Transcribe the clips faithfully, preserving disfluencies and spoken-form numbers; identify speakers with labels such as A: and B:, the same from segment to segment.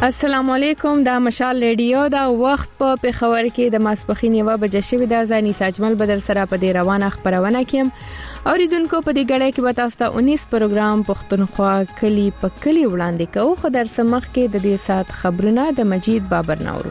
A: السلام علیکم، دا مشال ریډیو دا وخت په پیښور کې د ماسپخین یو بجې شوی د ځاني ساجمل بدر سره په دې روانه خبرونه کیم اوریدونکو په دې غړې کې به تاسو ته انیس پروګرام پښتونخوا کلی په کلی وړاندې کوو. خو در سمخ کې د دې سات خبرونه د مجید بابر نورو.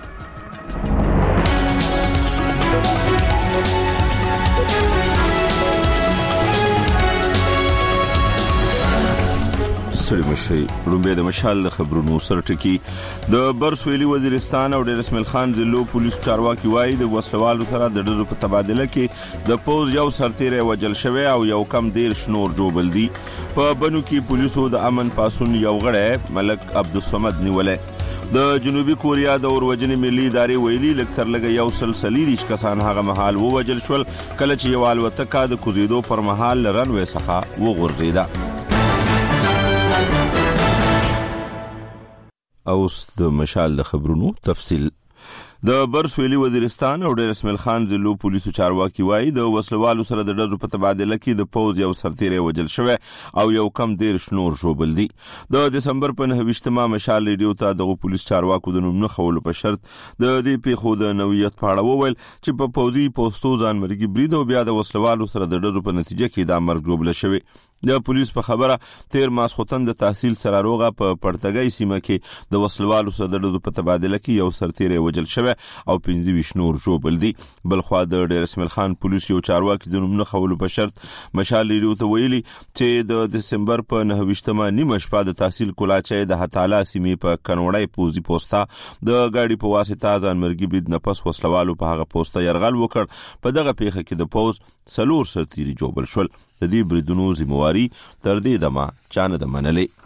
B: سړي مشي رومبه د مشال د خبرونو سره ټکی د برسویلی وزیرستان او د رسمل خان ضلع پولیس چارواکي وایي د وسلوالو سره د ډزو په تبادله کې د پوز یو سرتیره وجل شوی او یو کم دیر شنور جوړل دي. په بنو کې پولیسو د امن پاسون یو غړی ملک عبدالصمد نیولې. د جنوبي کوریا د اوروجنې ملي ادارې ویلي لکتر لګ یو سلسلي ریش کسان هغه محل ووجل شول کله چې یو الوتکه د کوزیدو پر محل رنوي څخه وغورځیده. اوس د مشال د خبرونو تفصیل. د برسویلی وزیرستان او د رسمل خان ضلع پولیسو چارواکي وایي د وسلوالو سره د ډزو په تبادله کې د پوز یو سرتیره وجل شوی او یو کم دیر شنور جوړل دي. د دسمبر په نهه مشال ریډیو ته د پولیس چارواکو د نوم نه خولو په شرط د دې پیښو د نوعیت په اړه وویل چې په پوزي پوسټو ځانمرګي برید او بیا د وسلوالو سره د ډزو په نتیجه کې د مرګ جوړل شوی. د پولیس په خبره تیر ماسخوتن د تحصیل سراروغه په پړتګای سیمه کې د وسلوالو سره د ډزو په تبادله کې یو سرتیره وجل شوی او پنځه ویشت نور جوړل دي. بل خو د رسمل خان پولیس یو چارواکي د نوم نه خولو په شرط مشال ریډیو ته ویلي چې د دسمبر په نهه نیمه شپه د تحصیل کولاچې د هتاله سیمې په کنوړای پوزي پوسټا د گاډي په واسطه ځانمرګي برید نه پس وسلوالو په هغه پوسټا يرغل وکړ. په دغه پیښه کې د پوز سلور سرتیري جوړل شول. د دې بریدونو ذمہواری تر دې دمه چانه د منلې.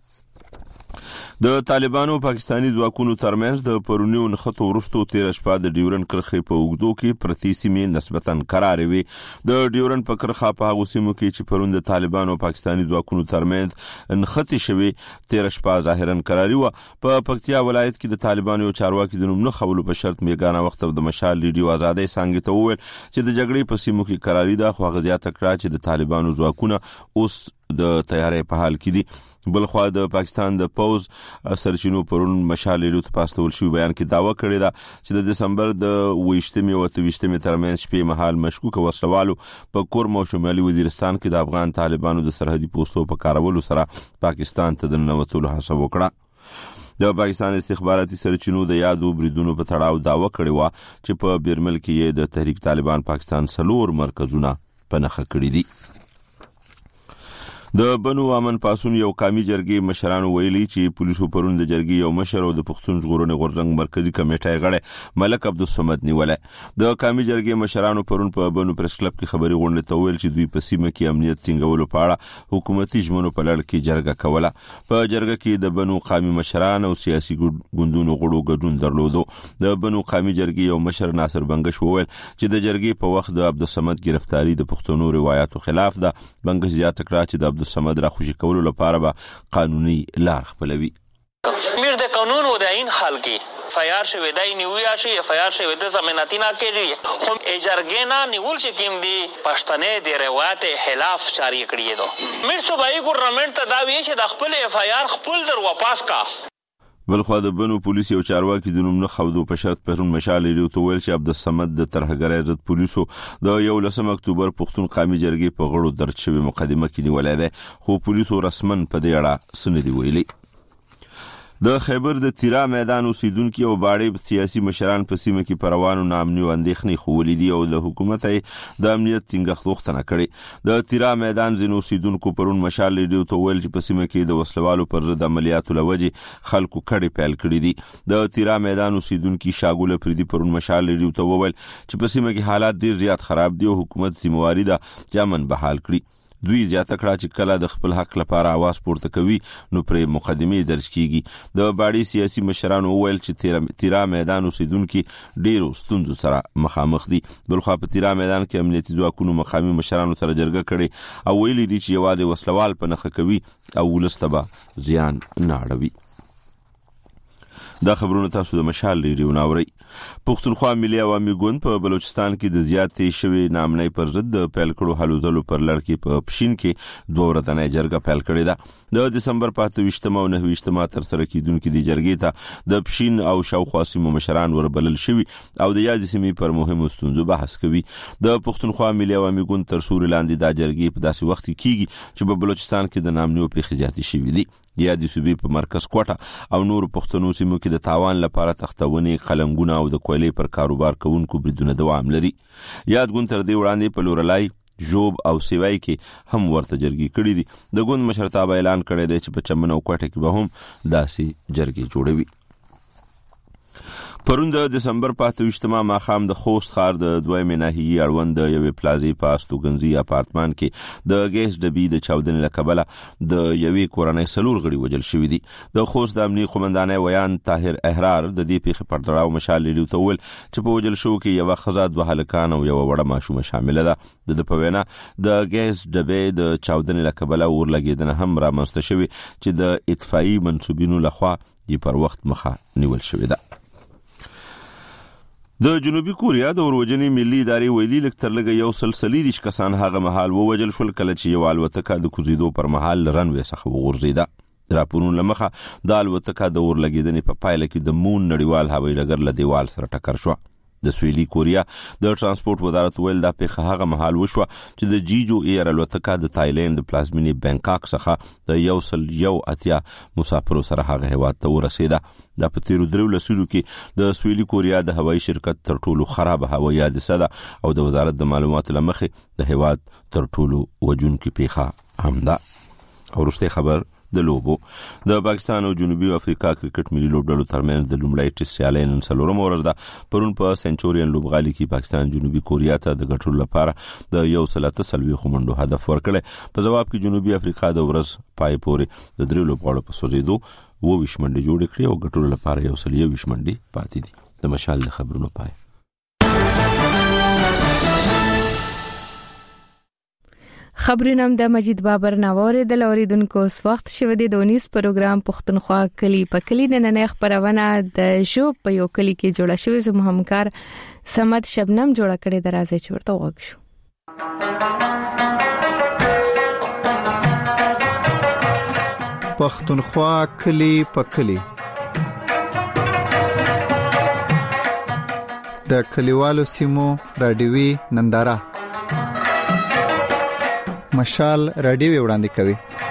B: د طالبانو پاکستانی ځواکونو ترمنځ د پرونیو نخښتو ورستو تیر شپه د ډیورن کرخې په اوګدو کې پرتی سیمې نسبتاً قرار وي. د ډیورن په کرخه په هغه سیمو کې چې پرون د طالبانو پاکستانی ځواکونو ترمنځ نخښتې شوی تیر شپه ظاهراً قراری و. په پکتیا ولایت کې د طالبانو چارواکي د نوم نه خولو په شرط میګانا وخت د مشال ریډیو آزادۍ څنګه ته وویل چې د جګړې په سیمو کې قراری ده خو هغه زیاته کړه چې د طالبانو ځواکونه اوس د تیارې په حال کې دي. بل خو د پاکستان د پوز سرچینو پرون مشال ریډیو ته پاستول شوی بیان کې داوا کړی دا چې د دسمبر د ویشتمې او اتویشتمې ترمنځ شپې مهال مشکوک وسلوالو په کورم او شمالي وزیرستان کې د افغان طالبانو د سرحدي پوسټو په کارولو سره پاکستان ته د ننوتلو هڅه وکړه. د پاکستان استخباراتي سرچینو د یادو بریدونو په تړاو داوا کړی و چې په بیرمل کې د تحریک طالبان پاکستان سلور مرکزونه په نښه کړی دي. د بنو امن پاسون یو قومي جرګې مشرانو ویلي چې پولیسو پرون د جرګې یو مشر او د پښتون ژغورنې غورځنګ مرکزی کمیټې غړی ملک عبدالصمد نیولې. د قومي جرګې مشرانو پرون په بنو پریس کلب کې خبري غونډه ته ویل چې دوی په سیمه کې امنیت ټینګولو په اړه حکومتي ژمنو په لړ کې جرګه کوله. په جرګه کې د بنو قومي مشران او سیاسي ګوندونو غړو ګډون درلودو. د بنو قومي جرګې یو مشر ناصر بنگش وویل چې د جرګې په وخت د عبدالصمد گرفتاری د پښتنو روایتو خلاف ده. بنگش زیاته کړه چې د سمد را خوشی کولو لپاره به قانوني لار خپلوي.
C: میر د قانون و د این حال کې فیار شوی دای نیویا شي فیار شوی د زمیناتی نه کېږي خو اجرګینا نیول چې کیم دی پښتنې د روایت خلاف جاری کړی دو میر صوبایي ګورنمنت ته دا وی چې د خپل فیار خپل در واپس کا.
B: بلخو د بنو پولیس یو چارواکي د نوم نه خودو په شرط پرون مشال ریډیو ته ویل چې عبدالصمد د ترهګرۍ ضد پولیسو د یولسم اکتوبر پښتون قومي جرګې په غړو درج شوی مقدمه کې نیولای دی خو پولیسو رسمن په دې اړه سندې ویلي. د خیبر د تیرا میدان اوسیدونکو او باړې سیاسي مشران په سیمه کې پروانو نامني اندېښنې خولې دي او د حکومت د امنیت څنګه غوښتنه کړې. د تیرا میدان ځینو اوسیدونکو پرون مشال ریډیو ته ویل چې په سیمه کې د وسلوالو پر ضد عملیاتو لوجې خلکو کډې پیل کړې دي. د تیرا میدان اوسیدونکو شاګوله پردي پرون مشال ریډیو ته ویل چې په سیمه کې حالات ډیر زیات خراب دي او حکومت ذمہواری ده چې امن بحال کړي. دوی زیاته کړه چې کله د خپل حق لپاره आवाज پورته کوي نو پرې مقدمه درج کیږي. د باړې سیاسي مشرانو ویل چې تیرا میدان اوسیدونکو ډیرو ستونزو سره مخامخ دي. بلخو په تیرا میدان کې امنیتي ځواکونو مقامي مشرانو سره جرګه کړي او ویلي دي چې یوازې وسلوال په نخښه کوي او ولستبه زیان نه اړوي. دا خبرونه تاسو د مشال ریډیو ناوړي. پښتونخوا ملي عوامي ګوند په بلوچستان کې د زیاتې شوی نامنۍ پر ضد د پیل کړو هلو ځلو پر لړ کې په پښین کې دوه ورځې جرګه پیل کړې ده. د دسمبر په اته ویشتمه او نهه ویشتمه تر سره کیدونکو د جرګې ته د پښین او شاوخوا سیمو مشران وربلل شوي او د یاد سیمې پر مهمو ستونزو بحث کوي. د پښتونخوا ملي عوامي ګوند تر سوري لاندې د جرګې په داسې وخت کېږي چې په بلوچستان کې د نامنیو پیښې زیاتې شوي دي. د یاد صوبې په مرکز کوټه او نور پښتنو سیمو کې د تاوان لپاره تختونې قلنګونه او د کویلې پر کاروبار کوونکو بریدونه دوام لري. یاد ګوند تر دې وړاندې په لورلای جوب او سیوای کې هم ورته جرګې کړې دي. د ګوند مشرتابه اعلان کړی دی چې په چمن او کوټه کې به هم داسې جرګې جوړوي. پرون د دسمبر په اته ویشتمه ماښام د خوست ښار د دویمې ناحیې اړوند د یوې پلازې په استوګنځي اپارتمان کې د ګیس ډبې د چاودنې له کبله د یوې کورنۍ څلور غړي وژل شوي دي. د خوست د امنیې قومندانۍ ویان طاهر احرار د دې پیښې پر تړاو مشال لیډیو ته وویل چې په وژل شوو کې یوه ښځه، دوه هلکان او یوه وړه ماشومه شامله ده. د ده په وینا د ګیس ډبې د چاودنې له کبله اور لګېدنه هم رامنځته شوې چې د اطفائي منصوبینو لخوا یې پر وخت مخه نیول شوې ده. د جنوبي کوریا د اوروجنی ملي ادارې ویلي لږ تر لږه یو سل څلوېښت کسان هغه مهال ووژل شول کله چې یو الوتکه د کوزیدو پر مهال رنوې څخه وغورځېده. د راپورونو له مخه د الوتکه د اور لګېدنې په پایله کې د مون نړیوال هوایي ډګر له دیوال سره ټکر شوه. د سویلي کوریا د ترانسپورت وزارت ویل دا پیښه هغه مهال وشوه چې د جیجو ایر الوتکه د تایلند د پلازمینې بانکاک څخه د یو سل یو اتیا مسافرو سره هغه هیواد ته ورسېده. دا په تیرو درو لسیزو کې د سویلي کوریا د هوایي شرکت تر ټولو خراب هوایي حادثه ده او د وزارت د معلوماتو له مخې د هیواد تر ټولو وژونکې پیښه هم ده. او وروستی خبر د لوبو. د پاکستان او جنوبي افریقا کرکټ ملي لوبډلو ترمنځ د لومړۍ ټیسټ سیالۍ نن څلورمه ورځ ده. پرون په سنچورین لوبغالي کې پاکستان جنوبي کوریا ته د ګټلو لپاره د یو سل اته څلوېښت منډو هدف ورکړی. په جواب کې جنوبي افریقا د ورځ پای پورې د درې لوبغاړو په سوځېدو اووه ویشت منډې جوړې کړې او ګټلو لپاره یو سل یوویشت منډې پاتې دي. د مشال د خبرونو پای.
A: خبرونه د مجید بابر ناوړې د لوریدونکو اس وخت شوه د دونیس پروګرام پښتونخوا کلی په کلی نن خبرونه د شو په یو کلی کې جوړه شوې زموږ همکار سمد شبنم جوړه کړې درازه چورته وغږ شو.
D: پښتونخوا کلی په کلی د کلیوالو سیمو رادیوي ننداره مشال رادیو وړاندې کوي.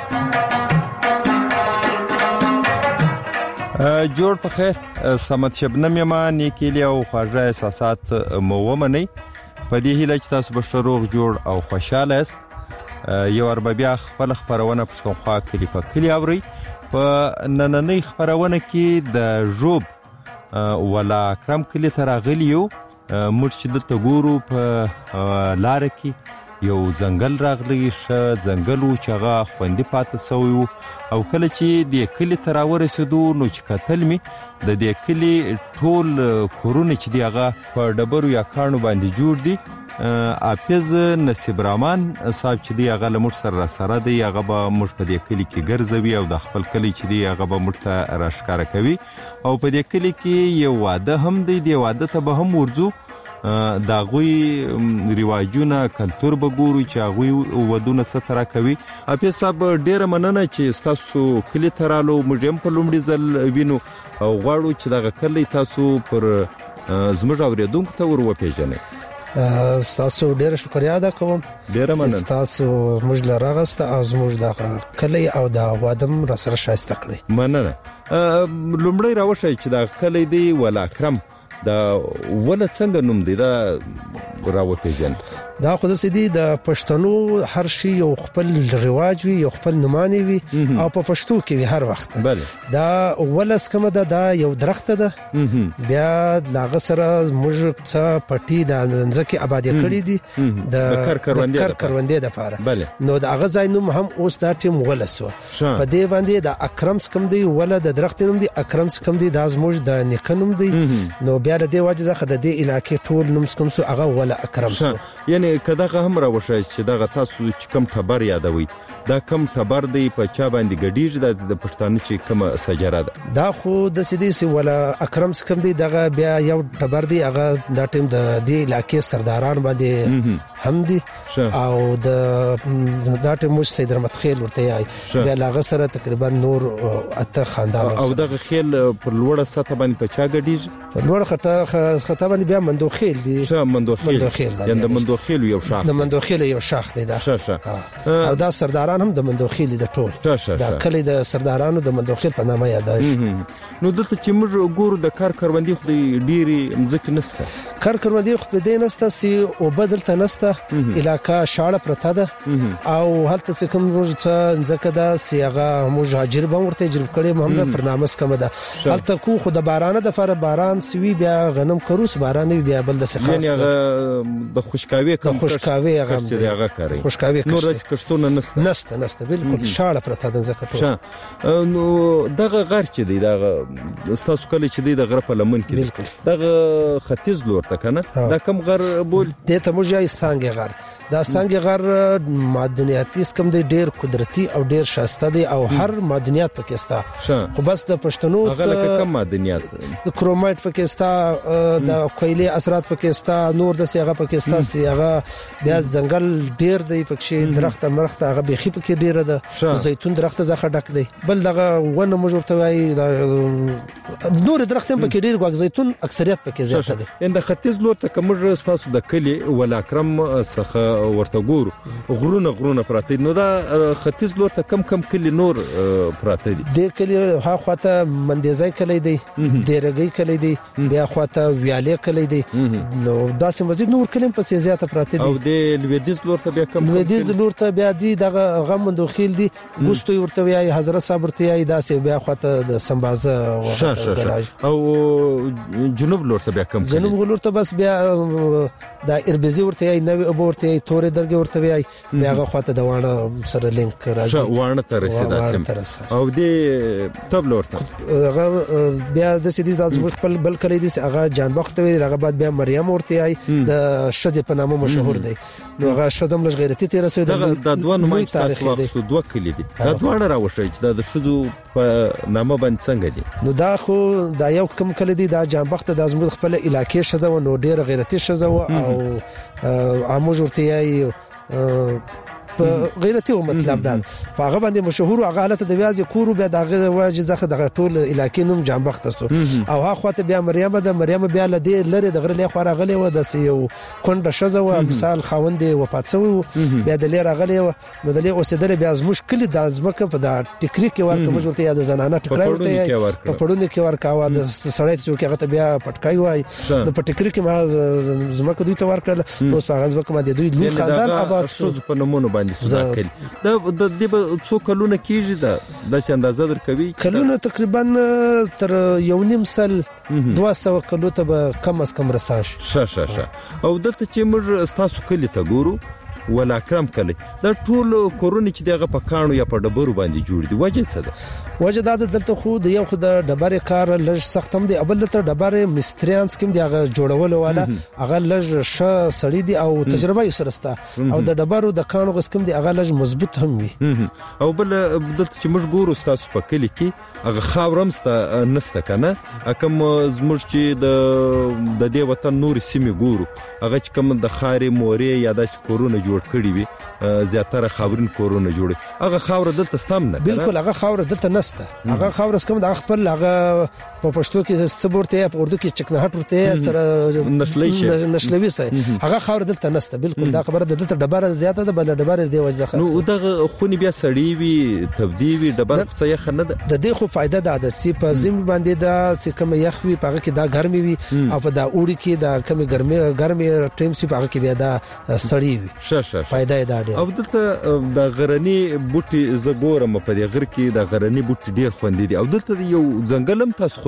E: جوړ په خیر. سمت شبنم یما نیکیلی او خواږه احساسات مو ومني. په دې هیله چې تاسو به روغ جوړ او خوشاله است. یو اربابیا خپل خبرونه پښتونخوا کلی په کلی اوري. په نننۍ خبرونه کې د جوب ولا کرم کلی تر غلیو مرشد ته ګورو په لار کې یو ځنګل راغلی ش ځنګلو چغه خوندې پاتې سوی او کله چې د کلی تر ورسېدو نو چې کتل می د دې کلی ټول کورونه چې دی هغه په ډبرو یا کانو باندې جوړ دي. اپیز نصیب رحمان صاحب چې دی هغه لمر سره سره دی هغه به موږ په دې کلی کې ګرځوي او د خپل کلی چې دی هغه به موږ ته راشکاره کوي او په دې کلی کې یو واده هم دی. د واده ته به هم ورځو دا غوي ریواجونه کلچر بګورو چې غوي ودونه ستره کوي. اپیز صاحب ډیره مننه چې تاسو کلی ترالو موږ هم په لومړي ځل وینو او غواړو چې دغه کلی تاسو پر زموږ اوریدونکو ته ور وپیژنئ.
F: تاسو ډیره شکریا ادا کوم.
E: ډیره مننه.
F: تاسو موږ لراغسته او موږ د کلی او د وادم را سره شایسته کړی.
E: مننه. لومړی راوښی چې د کلی دی ولا کرم دا ول څنګه نوم دی دا راوپیژن.
F: دا خو د سدي د پښتنو هر شي یو خپل رواج وي یو خپل نمانه وي او په پښتو کې وي هر وخت.
E: بله.
F: دا ولس کومه ده دا یو درخت ده بیا لاغه سره موږ څه پټي د ځکه آبادی کړی دي د کر کروندې د فاره. نو دا هغه ځای نوم هم اوس دا ټیم ولس و په دې باندې د اکرم سکم دی ولا د درخت نوم دی اکرم سکم دی د زموږ د نیکنوم دی. نو بیا د دې وجه ځخه د دې علاقې ټول نوم سکم سو هغه ولا اکرم سو.
E: یعنی کداغه هم راوښای چې دغه تاسو چې کم خبر یادوي دا کم ټبر دی په چا باندې ګډیږي د پښتانه چې کوم سجره ده
F: دا خو د سیدی سی ولا اکرم سکم دی دغه بیا یو ټبر دی هغه دا ټیم د دې علاقې سرداران باندې هم دي او د دا ټیم مش سید رحمت خیل ورته یای بیا لاغه سره تقریبا نور اته خاندان
E: او دغه خیل پر لوړه سطح باندې په چا ګډیږي
F: پر لوړه خطه خطه باندې بیا مندو خیل دی
E: شه مندو خیل یا د مندو خیل یو شاخ
F: د مندو خیل یو شاخ دی دا او دا سرداران هم د مندو خیل د ټول دا کلی د سردارانو د مندو خیل په نامه یادای
E: نو دلته چې موږ ګورو د کار کروندې خو ډيري مزکه نسته
F: کار کروندې خو په دې نسته سي او بدلته نسته علاقہ شاړه پرته ده او هلته څه کوم موږ څه ځکه دا سیغه موږ هاجر به ورته جرب کړي محمد پرنامس کوم ده هلته کو خو د بارانه د فر باران سوي بیا غنم کروس باران بیا بل د څه خاص
E: یعنی د خوشکاوي کوم
F: خوشکاوي هغه
E: کوي
F: خوشکاوي
E: نور د کشتونه نسته
F: نسته نسته بالکل شاړه پرته ده ځکه
E: ټول نو دغه غر چې دی دغه ستاسو کله چې دی د غره په لمن کې دغه ختیځ لور ته کنه دا کم غر بول
F: د ته موږ یې سانګ غر دا سانګ غر معدنیاتي کم دی ډیر قدرتي او ډیر شاسته دی او هر معدنیات پکې ستا خو بس د پښتنو
E: هغه کم معدنیات
F: د کرومایټ پکې ستا د کویلي اثرات پکې ستا نور د سیغه پکې ستا سیغه بیا ځنګل ډیر دی پکې درخت مرخت هغه بيخي پکې ډیر ده زيتون درخت زخه ډک دی بل دغه ونه مجورته وای نور درخت هم پکې ډیر غوږ زيتون اکثریت پکې زیاته دي
E: اند ختیځ لور ته کوم تاسو د کلی ولا اکرم څخه ورته ګور غرونه غرونه پراته نو دا ختیځ لور ته کم کم کلی نور پراته دي
F: د کلی ها خواته مندیزای کلی دی دیرګي کلی دی بیا خواته ویاله کلی دی نو داسې مزید نور کلی په زیاته پراته دي
E: او د لویدیز لور ته بیا کم
F: لویدیز لور ته بیا دي دغه غمندو خیل دي ګوستو ورته وی حضرت صاحب ورته وی داسې بیا خواته د سمبازه
E: او جنوب لور ته بیا کم
F: جنوب لور ته بس بیا دا اربزي ورته ای نو ورته ای تورې درګه ورته وی بیا هغه خواته د وانه سره لینک راځي
E: وانه ته رسیداسم او د تب لور ته
F: هغه بیا د سیدی د خپل بل کلی دي هغه جانبخت وی هغه بعد بیا مریم ورته ای د شذ په نامه مشهور دی نو هغه شذم لږ غیرتی تیر رسید
E: د دوه نومای تاریخ دی دوه کلی دي دا دوه راوښی چې د شذو په نامه باندې څنګه دي
F: نو دا خو دا یو کم کلی دی دا جانبخت د ازمود خپل علاقې شذو نو ډیر غیرتی شذو او عامو ورته ای په غیرتی او مطلب دا په هغه باندې مشهور هغه حالت د ویاز کورو بیا دغه واجب ځخه د ټول علاقې نوم جانبخت سو او هغه خواته بیا مریم د مریم بیا لدی لره د غره له خو راغلی و د سیو کونډه شزه و مثال خوند وفات سو بیا د لره راغلی و نو د له اوسېدل بیا از مشکل د ازمکه په د ټیکری کې ورته مجورته یا د زنانه ټکړای ورته په پړونی کې ورکاوه د سړی چې هغه ته بیا پټکای وای د پټکری کې ما زمکه دوی ته ورکړل نو څنګه زمکه ما د دوی لوی خاندان آباد
E: شو په نمونه باندې دا د دې څو کلونه کېږي دا د اندازه درکوي
F: کلونه تقریبا تر یو نیم سل دوه سوه کلو ته به کم از کم رساش
E: شه شه شه او دلته چې موږ تاسو کلی ته ګورو ولا اکرم کلی دا ټول کورونه چې دغه په کانو یا په ډبرو باندې جوړ دي وجه څه ده
F: وجه دا دلته خو د یو خو د ډبرې کار لږ سخت هم دی اول ته ډبرې مستریان سکم دی هغه جوړول والا هغه لږ ش سړی دی او تجربه یې سرسته او د ډبرو د کانو غسکم دی هغه لږ مضبوط هم وي
E: او بل دلته چې موږ ګورو تاسو په کلی کې هغه خاورمسته نسته کنه کوم زموږ چې د د دې وطن نور سیمه ګورو هغه چې کوم د خاري موري یا د کورونه جوړ کړی وي زیاتره خاورین کورونه جوړي هغه خاور دلته ستم نه
F: بالکل هغه خاور دلته نسته هغه خاور اسکم د خپل هغه په پښتو کې صبرته په اردو کې چکنهټ ورته سره
E: نشلوي
F: نشلوي سي هغه خاور دلته نسته بالکل دا خبره دلته ډبره زیاته ده بل ډبره دی وځخه
E: نو دغه خونی بیا سړی وي تبدی وي ډبره څه یې خنه ده
F: د دې خو فائدہ ده د سی په زم باندې دا چې کوم یخ وي پغه کې دا ګرمي وي او په دا اوړي کې دا کوم ګرمي ګرمي ټیم سی پغه کې بیا دا سړی وي
E: شه شه
F: فائدہ ده ډېر
E: او دلته د غرنی بوټي زګورم په دې غر کې د غرنی بوټي ډېر خوندې دي او دلته یو ځنګلم تاسو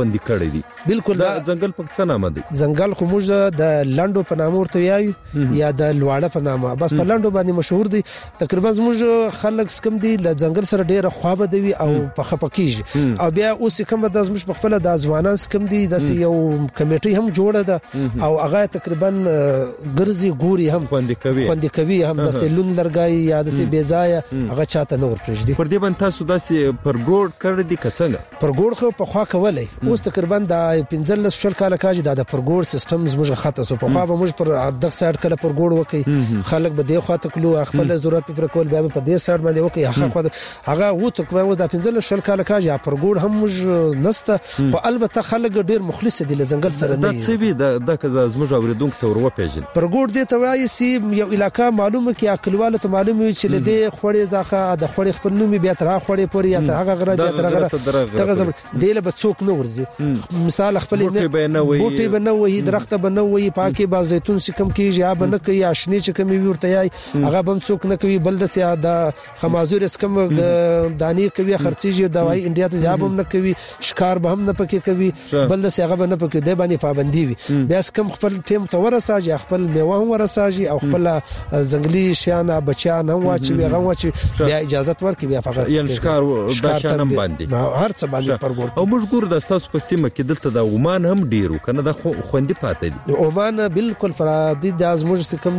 E: خوندي کړی دي.
F: بالکل
E: دا ځنګل په څه نامه دی؟
F: ځنګل خو موږ د لانډو په نامه ورته یایو یا د لواړه په نامه، بس په لانډو باندې مشهور دي. تقریبا موږ خلک سکم دي ل ځنګل سره ډیره خوابه دی او په خپکیږي. او بیا اوس کوم د زمش په خپل د ځوانان سکم دي د یو کمیټي هم جوړه ده او هغه تقریبا ګرځي ګوري هم خوندي کوي خوندي کوي هم د سلون لرګای یا د سی بیزای هغه چاته نور پرېږدي.
E: پر دې باندې تاسو داسې پرګوړ کړی دي کڅنګ؟
F: پرګوړ خو په خوا کولای اوس تقریبا د پنځلس شل کال کاج د پرګوړ سیستم زموږ خاطه سو په خوا به موږ پر دغه سایډ کله پرګوړ وکي خلک به دی خوا تکلو خپل ضرورت پر کول بیا په دې سایډ باندې وکي هغه هغه وو تقریبا د پنځلس شل کال کاج یا پرګوړ هم موږ نسته خو البته خلک ډیر مخلص دي ل ځنګل سره نه.
E: دا څه وی د د زموږ اوریدونکو ته ورو پیژن
F: پرګوړ دې ته وایي سی یو علاقہ معلومه کې اکلواله ته معلومه وي چې د خوړې ځخه د خوړې خپل نومي بیا تر خوړې پورې یا هغه غره بیا تر غره دغه دله به څوک نه ورځي. مثال خپل بوټي بنوي درخت بنوي پاکي با زيتون سکم کیږي یا بنه کوي اشنی چې کوي ورته یای هغه بم څوک نه کوي بل د سیا د خمازور اسکم دانی کوي خرڅيږي دوايي انډیا ته ځاب هم نه کوي شکار به هم نه پکې کوي بل د سیاغه به نه پکې دی باندې پابندي وي. بیا اسکم خپل ټیم ته ورساږي خپل میوه هم ورساږي او خپل ځنګلي شیانه بچیان هم واچي هغه واچي بیا اجازه ورکړي بیا فقط
E: یان شکار د شانم باندې
F: هر څه باندې پرګور.
E: او موږ ګور د تاسو په سیمه کې دلته د عمان هم ډیرو کنه د خوندې پاتې دي.
F: عمان بالکل فرادي د ازموج کم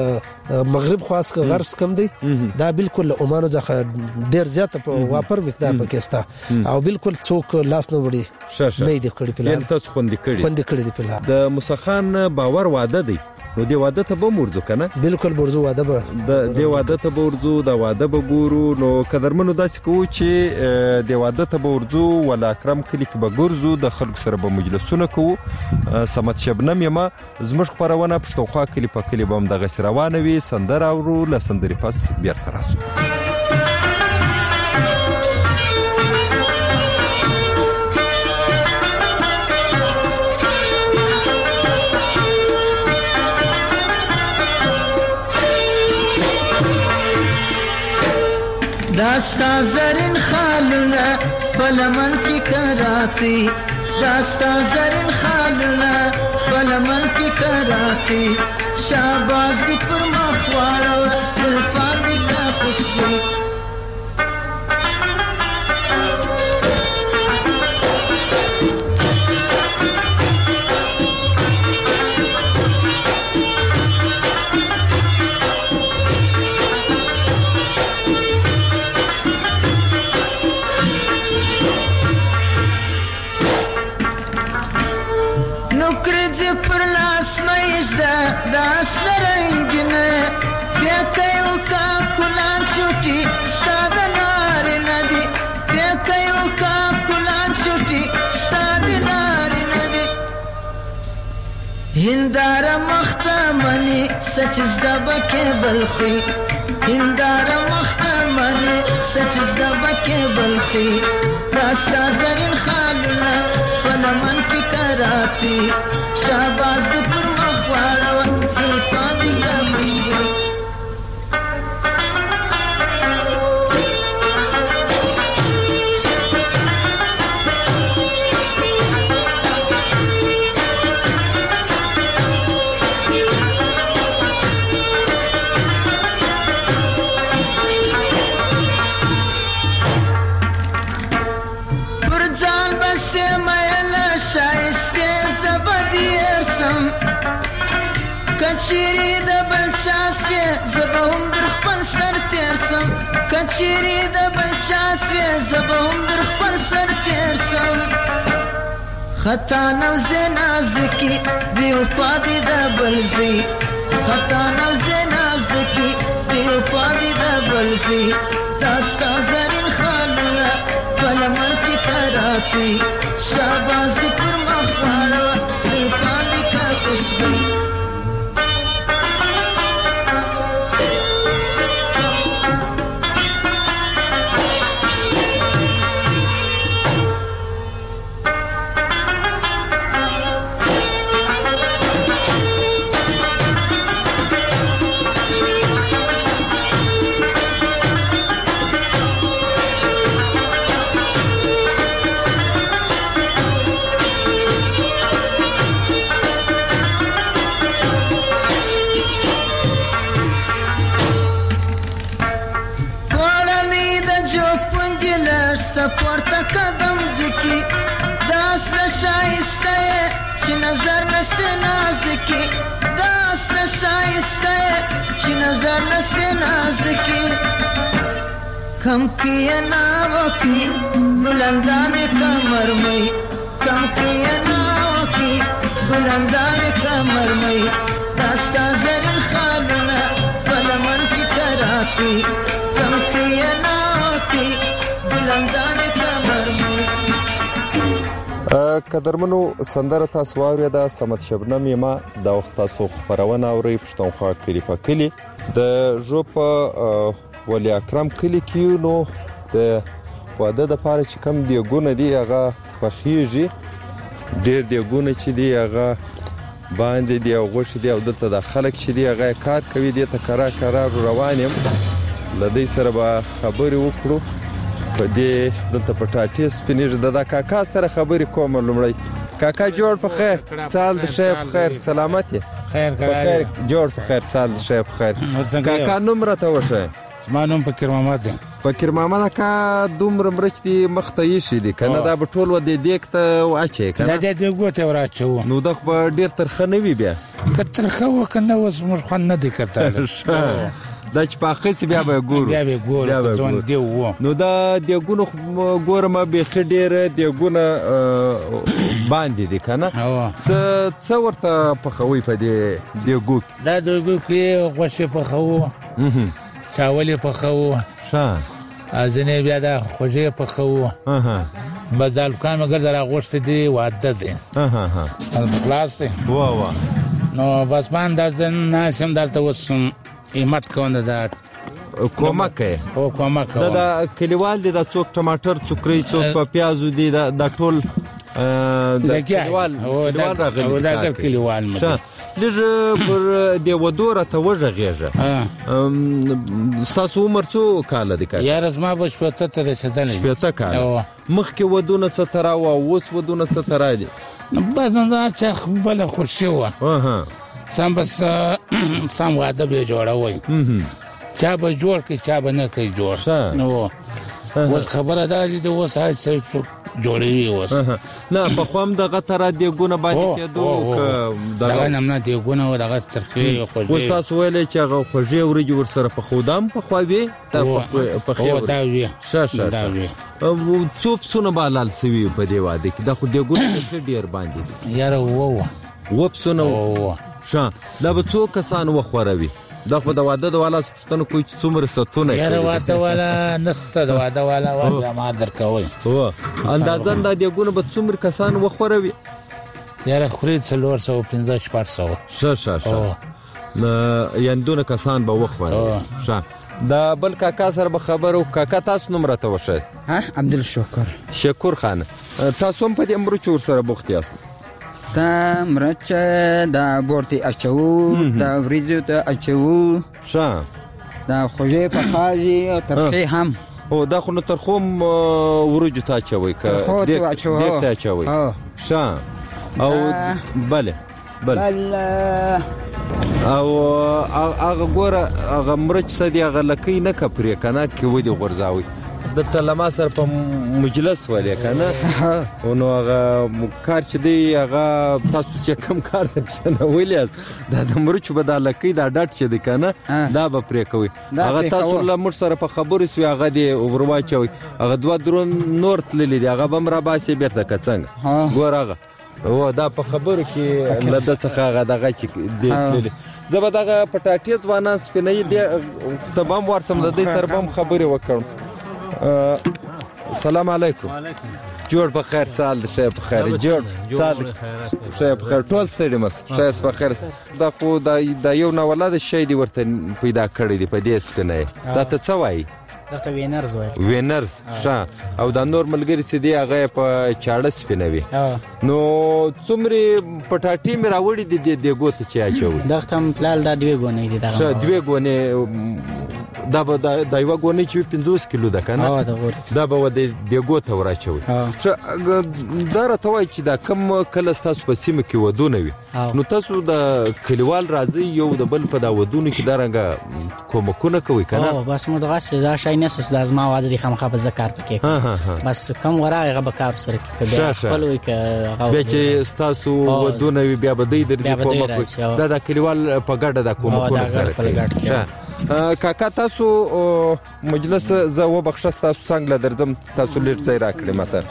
F: د مغرب خاص کا غرس کم دی دا بالکل عمان ځخه ډیر زیات په واپر مقدار پکستا او بالکل څوک لاس نه وړي نه دی کړی په
E: لاره تاسو خوندې کړی
F: خوندې کړی دی په لاره.
E: د مسخان باور واده دی نو دی واده ته به مرزو کنه؟
F: بالکل برزو واده به
E: د دی واده ته به ورزو د واده به ګورو. نو قدرمنو داسې کوو چې دی واده ته به ورزو ولا اکرم کلی کې به ګرځو د خلکو سره به مجلسونه کوو. سمت شبنم یما زموږ خبرونه پښتونخوا کلی په کلی به هم دغه روانه وي. سندره اورو له سندرې پس بیرته راځو.
G: داستا زرین خالنا بلمن کی کراتی داستا زرین خالنا بلمن کی کراتی شاباز دی پر مخوارا زلفان دی تا خوشبو داس رنگینه بیا کایو کا کلان شوټي ستاد نار ندی بیا کایو کا کلان شوټي ستاد نار ندی هندار مختمنی سچ زدبکه بلخي هندار مختمنی سچ زدبکه بلخي داستا زرین خالنا پلمن کی کراتی شاباز پر مخوارا زلفان دی کا مشبو کچری د بلچاسوی زبهم در خپل سر تیرسم کچری د بلچاسوی زبهم در خپل سر تیرسم خطا نوزه نازکی بیو پادی د بلزی خطا نوزه نازکی بیو پادی د بلزی داستا زرین خالنا بلمن کی تراتی شاباز دی پر مخوارا زلفان دی کا خوشبو پورته قدم ځکي داس نه شایسته چې نظر نسې نازکي داس نه شایسته چې نظر نسې نازکي کم کیه ناوکی بلندان کمر مئی کم کیه ناوکی بلندان کمر مئی داستا زرین خالونا بلمن کی تراتی کم کیه ناوکی بلندان کمر مئی.
E: قدرمنو سندره تاسو واورېده صمد شبنم یما د وخت تاسو خبرونه اورئ پښتونخوا کلی په کلی د ژوپ ولی اکرم کلی کې نو د واده د پاره چې کم دیګونه دی هغه پخېږي ډېر دیګونه چې دی هغه باندې دی او غوښ دی او دلته د خلک چې دی هغه کار کوي دی ته کرا کرا روان یم لدی سره به خبرې وکړو په دې دلته په ټاټې سپینېږي د کاکا سره خبرې کوم لومړی کاکا جوړ په خیر سال د شیب خیر سلامت خیر خیر جوړ په خیر سال د شیب خیر کاکا نوم راته وښایه
H: زما نوم فقیر محمد دی.
E: فقیر محمد کا دومره مرچ دی مخته یې شي دی کنه دا به ټول و دې دیک ته واچي کنه
H: دا دې ګوته وراچو
E: نو د خو ډیر ترخه نه وی بیا
H: کترخه وکنه وس مر خو نه دی کتل
E: دا چې په خسي بیا به ګورو
H: بیا به ګورو ځون دی وو
E: نو دا دیګونو ګورم به خډیر دیګونه باندې دی کنه څه څه ورته په خوي په دې دیګو
H: دا دیګو کې غوښه په خو چاولې په خو
E: ښه
H: ازنه بیا دا خوږه په خو
E: اها
H: بدل کان مگر دا غوښته دی واده دی
E: اها اها
H: خلاص دی
E: وا وا
H: نو بس باندې ځن ناسم دلته وسم ایمت کوند دا
E: کومک
H: او کومک
E: دا د کلیوال دی د څوک ټماټر څوکري څوک په پیازو دی د ټول د کلیوال کلیوال راغلی
H: دا کلیوال مده
E: لږه پر دی ودوره ته وژغېږه ستاسو عمر څو کاله دی
H: یاره زما به شپېته ته رسېدلی
E: شپېته کاله مخکې ودونه څه ته را وه اوس ودونه څه ته را دي
H: بس نو دا چې بله خوشي وه سم بس سم واده به یې جوړوئ چا به جوړ کړي چا به نه کوي جوړ نو اوس خبره دا چې د اوس هر څه جوړوي اوس
E: نه په خو هم دغه تره دیګونه باندې کېدو
H: دغه نه نه دیګونه او دغه ترخې خوږې
E: اوس تاسو ویلې چې هغه خوږې وریجې ورسره پخودام پخوا وي پخې
H: او دا وي
E: ښه ښه
H: دا وي
E: څو پسونه به حلال سوي په دې واده کې دا خو دیګونه ډېر باندې دي
H: یاره ووه
E: اووه پسونه ښه دا به څو کسان وخوروي دا خو د واده د والا پښتنو کوی چې څومره ستونه
H: یاره واده والا نسته د واده والا واده ما درکوي
E: هو اندازن دا دیګونه به څومره کسان وخوروي
H: یاره خوري څلور سوه پنځه شپږ سوه
E: ښه ښه ښه یعنې دونه کسان به وخوروي ښه دا بل کاکا سره به خبرو کاکا تاسو نوم راته وښایاست
I: عبدالشکر
E: شکور خان تاسو هم په دې مرچ ورسره بوخت یاست
I: دا مرچ دا بورتي اچو دا وریجو ته اچو
E: ښه
I: دا خوږې پخاږي او ترخې هم
E: او دا خو نو ترخوم وریجو ته اچوئ که دیګ ته اچوئ ښه او بله بله او هغه ګوره هغه مرچ څه دی هغه لکۍ نه که پرې که نه کې ودې غورځاوئ دلته له ما سره په مجلس ولې که نه نو هغه کار چې دی هغه تاسو چې کم کار ته کښېنولی یاست دا د مرچو به دا لکۍ دا ډټ چې دی که نه دا به پرې کوئ هغه تاسو له موږ سره په خبرې سوي هغه دې ور واچوئ هغه دوه درون نور تللي دي هغه به هم راباسې بېرته که څنګه ګوره هغه او دا په خبرو کې له ده څخه هغه دغه چې دی تللي زه به دغه پټاټې ځوانان سپینوي دې ته به هم ورسم د دوی سره به هم خبرې وکړم سلام علیکم جوړ په خیر سال شه په خیر جوړ سال شه په خیر ټول ستړي مس شه په خیر دا خو دا یو نه ولادت شي دی ورته پیدا کړی دی په دې سپنه دا ته څه وایي
I: دغه وینرز وایي
E: وینرز ښه او دا نور ملګری سي دی هغه په چاړه سپینوي نو څومره پټاټي مې راوړي دي د ګوت چې اچوي
I: دغه تم پلال دا دوی غونې دي دا
E: ښه دوی غونې دا به د یوه ګونۍ چې پنځوس کیلو ده که نه دا به د دیګو ته وراچوئ. دا راته وایي چې دا کم کله ستاسو په سیمه کې ودونه وي نو تاسو د کلیوال راځئ یو د بل په دا ودونو کې دا رنګه کومکونه کوئ که نه؟
J: بس موږ دغسې دا شی نسته چې دا زما واده دی خامخا به زه کار پکې کوم بس کم ورغی هغه به کار سره کوي بیا خپل وي که بیا چې ستاسو ودونه وي بیا به دوی درځي کومک وي دا د کلیوال په ګډه دا کومکونه سره کوي. کاکا تاسو مجلس زه وبخښه ستاسو څنګ له درځم تاسو لږ ځای راکړئ ماته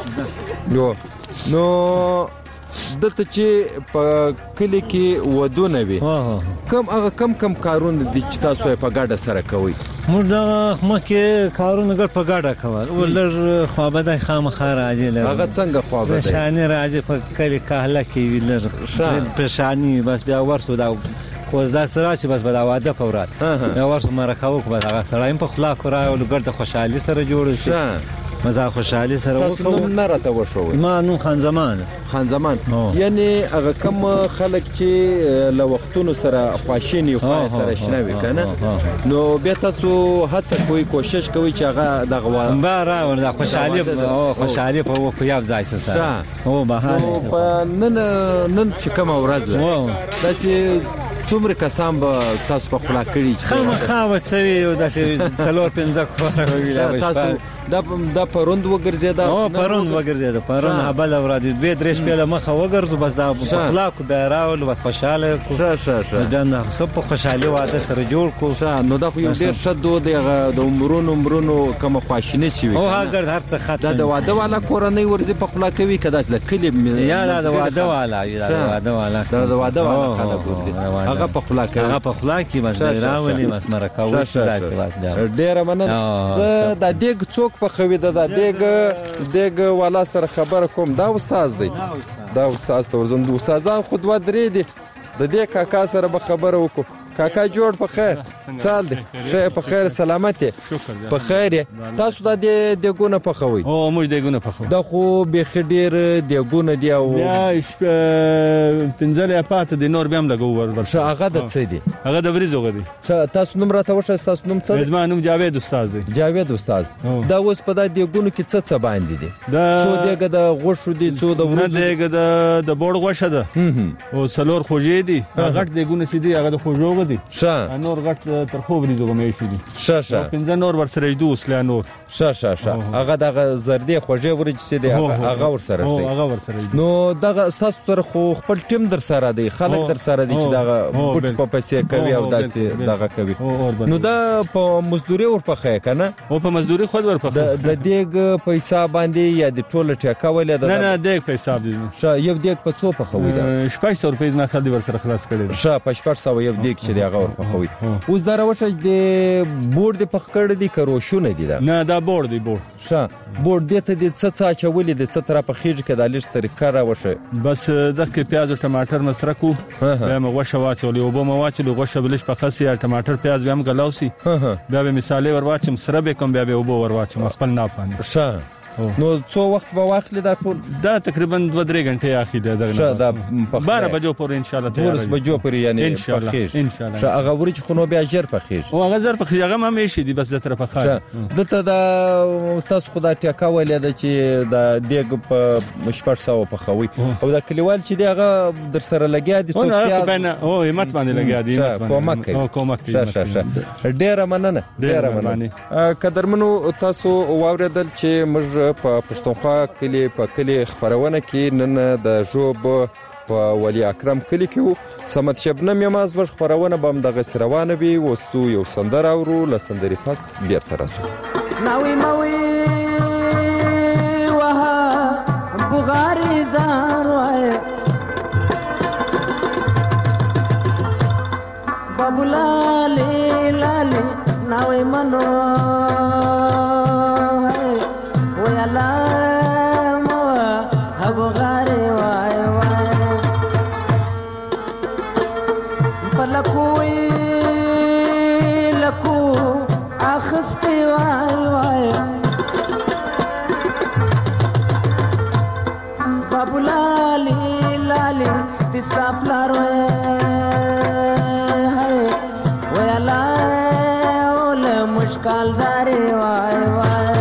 J: نو دلته چې په کلي کې ودونه وي کم هغه کم کم کارونه دي چې تاسو یې په ګډه سره کوئ؟
K: موږ دغه مخکې کارونه ګډ په ګډه کول او لږ خوابدی خامخا راځي لږ هغه څنګه خوابدی پریشاني راځي په کلي کهله کې وي لږ پریشاني بس بیا ورسو دا کوزدا سره چې بس به دا واده په ورځ بیا ورسو مرکه وکړو بس هغه سړی هم په خوله راولو ګډ د خوشحالي سره جوړ شي مزه خوشحالي سره وکړو. تاسو نوم نه راته وښوئ؟ ما نوم خان زمان. خان زمان یعنې هغه کم خلک چې له وختونو سره خواشیني خوا سره شنه وي که نه نو بیا تاسو هڅه کوئ کوشش کوئ چې هغه دغه به راوړ دا خوشحالي خوشحالي په وکړو یو ځای سره او بهانه په نن نن چې کومه ورځ ده داسې څومره کسان به تاسو په خوله کړي خامخا به څه وي داسې څلور پنځه کوره به وي تاسو دا دا پروند وګرځیدا او پروند وګرځیدا پرون هبل اورادي دوه درې شپې له مخه وګرځو بس دا په خلاق به راول بس خوشاله کو شه شه شه دا نه سب په خوشالي واده سره جوړ کو نو دا خو یو ډیر شدو د عمرونو عمرونو کوم خواشینه شي او هغه هر څه خاطر دا د واده والا کورنۍ ورزي په خلا کوي کدا د کلی یا دا د واده والا یا د واده والا دا د واده والا خلک ورزي هغه په خلا کوي هغه په خلا کې بس راولي بس مرکه وشي دا ډیر مننه دا دیګ څوک په خوي د دیګ دیګ والا سره خبره کوم دا استاد دی دا استاد ته ورزم د استادان خو دوه درې دي د دې کاکا سره به خبره وکړو. کاکا جوړ په خیر سال دی شه په خیر سلامت په خیر تاسو د دیګونه په خوي او موږ دیګونه په خو دا خو به خډیر دیګونه دی او یا پنځل یا پات د نور بهم لګو ور شه هغه د څه دی هغه د وریزو غدي شه تاسو نوم راته وشه تاسو نوم څه زما نوم جاوید استاد دی جاوید استاد دا اوس په د دیګونو کې څه څه باندې دي دا څو دیګه د غوښو دي څو د ورزو دیګه د د بوړ غوښه ده او سلور خوږې دي غټ دیګونه چې دي هغه د خوږو دي شه نور غټ تر خو وریزو غمې شي دي شه شه پنځه نور ورسره دي اوسله نور شه شه شه هغه دغه زردي خوږې ورج سي دي هغه ورسره دي هغه ورسره نو دغه تاسو سره خو خپل ټیم در سره دی خلک در سره دي چې دغه بوت په پیسې کوي او داسې دغه کوي نو دا په مزدوري ورپخې کنه او په مزدوري خود ورپخې د دیګ پیسې باندې یا د ټوله ټیکا ولې ده نه نه دیګ پیسې دي شه یو دیګ په څو په خوي ده شپږ سوه روپۍ نه خالي ورسره خلاص کړي شه په شپږ سوه یو دیګ چې دغه ورپخوي اوس دا راوښه د بورډ په خکړه دي کروشونه دي دا نه دا بورډ دی بورډ شه بورډ دې ته د څه څه چولې د څه تر په خېج کې د لږ طریقه راوښه بس دغه پیاز او ټماټر مسره کو بیا مو غوښه واچولې او به مو واچولې غوښه بلش په خاصه یا ټماټر پیاز به هم غلاوسی بیا به مثالې ورواچم سره به کوم بیا به او به ورواچم خپل نه پاندې شه نو څو وخت به واخلې دا ټول دا تقریبا دوه درې غنټې اخی دی دغه دا بارہ بجو پورې ان شاء الله تیار دی بجو پورې یعنی ان شاء الله ان شاء الله هغه ورچ خو نو بیا جر پخېږي او هغه زر پخېږي هغه هم شي دی بس د طرفه خاله دته دا تاسو خدای ټیکا ولې د چې د دیګ په مشپړ سو په خوي او د کلیوال چې دی هغه در سره لګیا دي څو پیاز او همت باندې لګیا دي کومک کوي کومک کوي ډیر مننه ډیر مننه قدرمنو تاسو واوریدل چې موږ په پښتونخوا کلی په کلی خبرونه کې نن د ژوب په ولی اکرم کلی کې سمت شبنم یماز بر خبرونه بم دغه روانه وي وسو یو سندر اورو لسندري پس بیرته راسو
G: ناوي موي وها بغاري زار وای بابولا لي لالي ناوي منو کالداري وای وای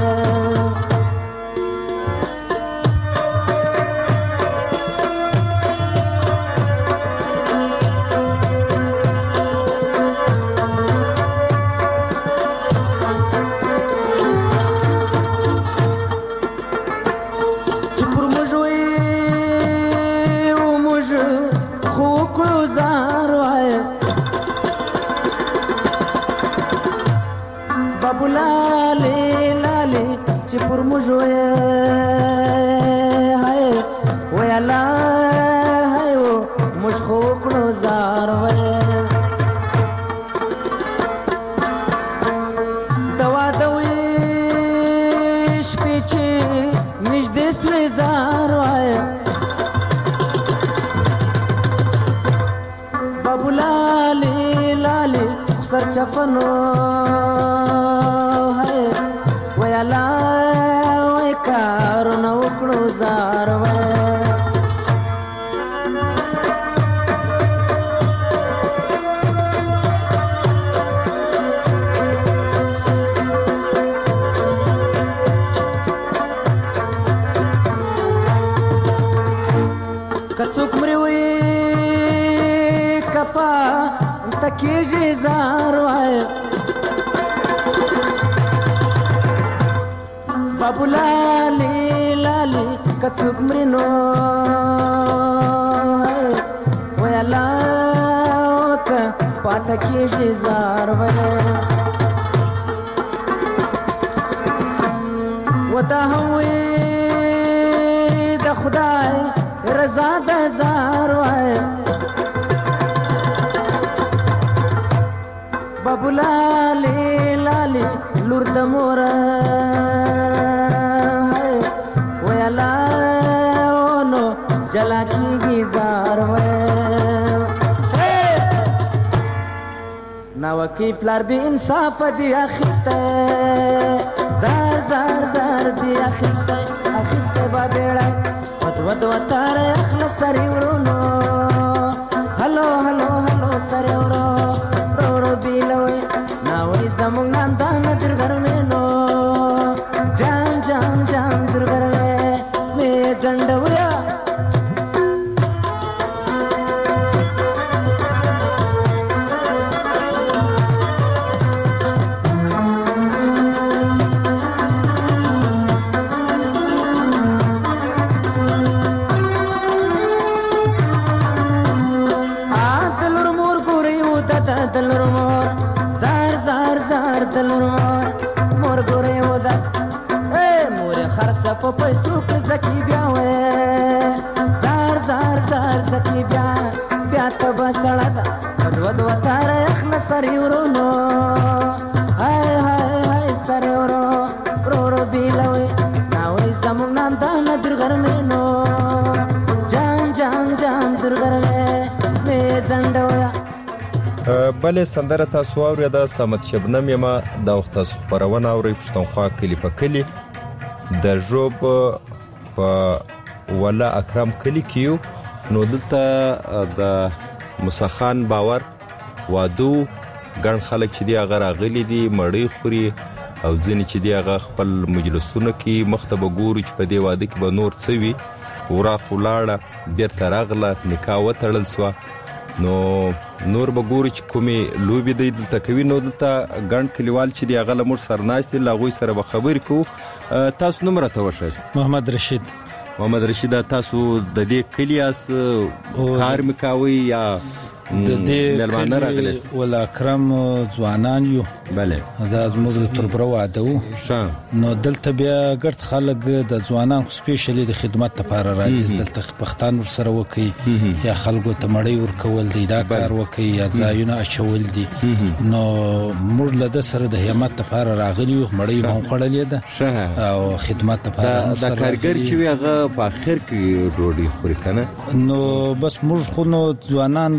G: चपनो है वयाला वय कारो न उकड़ो जार कचुक मरी कपा तकीजी जार वाय बाबू लाली लाली कचुक मरीनो वयाला का पातकीजी जार वाय वदा हुई द खुदाई रजा द जार वाय बाबू लाली लाली लूर द मोरा है वयाला ओनो जला की गिजार वे नावकी फ्लार भी इंसाफ दिया खिस्ते जार जार जार दिया खिस्ते अखिस्ते बाबेड़ा वद वद वतारे अखलस सरी उरुनो हलो हलो हलो सरे उरो बिलवे नावई जमुंग नंदा नजर घर में नो जान जान जान दुर्गर में मैं जंडवया په پیسو کې زکی بیا وې زار زار زار زکی بیا بیا ته بسړه ده ود ود وتار اخلص سری ورونو هاي هاي هاي سری ورو رو رو بیلوي ناوي زمون نان دا ندر غرمنو جان جان جان در غرمه می زندویا
E: بلې سندره تاسو اورېده سمت شبنم یما دا وخت تاسو خبرونه اورئ پښتونخوا کلی په کلی د ژوب په ولا اکرم کلی کیو نو دلته د مسخان باور وادو ګڼ خلک چې دی هغه راغلي دي مړی خوري او ځینې چې دی هغه خپل مجلسونه کې مختبه ګوري چې په دې واده کې به نور څه وي ورا خولاړه بیرته راغله نکاح وتړل سوه نو نور به ګوري چې کومې لوبې دی دلته کوي نو دلته ګڼ کلیوال چې دی هغه له موږ سره ناست دي له هغوی سره به خبرې کوو تاسو نوم راته وښایئ
L: محمد رشید
E: محمد رشید تاسو د دې کلي یاست کار مې کوئ یا
L: د دې کلی ول اکرم ځوانان یو
E: بله
L: دا زموږ د تربره واده وو نو دلته بیا ګرد خلک د ځوانان خو سپیشلی د خدمت لپاره راځي دلته پښتون ورسره وکي یا خلکو ته مړی ورکول دی دا کار وکي یا ځایونه اچول دي نو موږ له د سره د همت لپاره راغلی یو مړی مو خړلې ده او خدمت لپاره
E: دا کارګر چې هغه په اخر کې ډوډۍ خوري کنه
L: نو بس موږ خو نو ځوانان غدي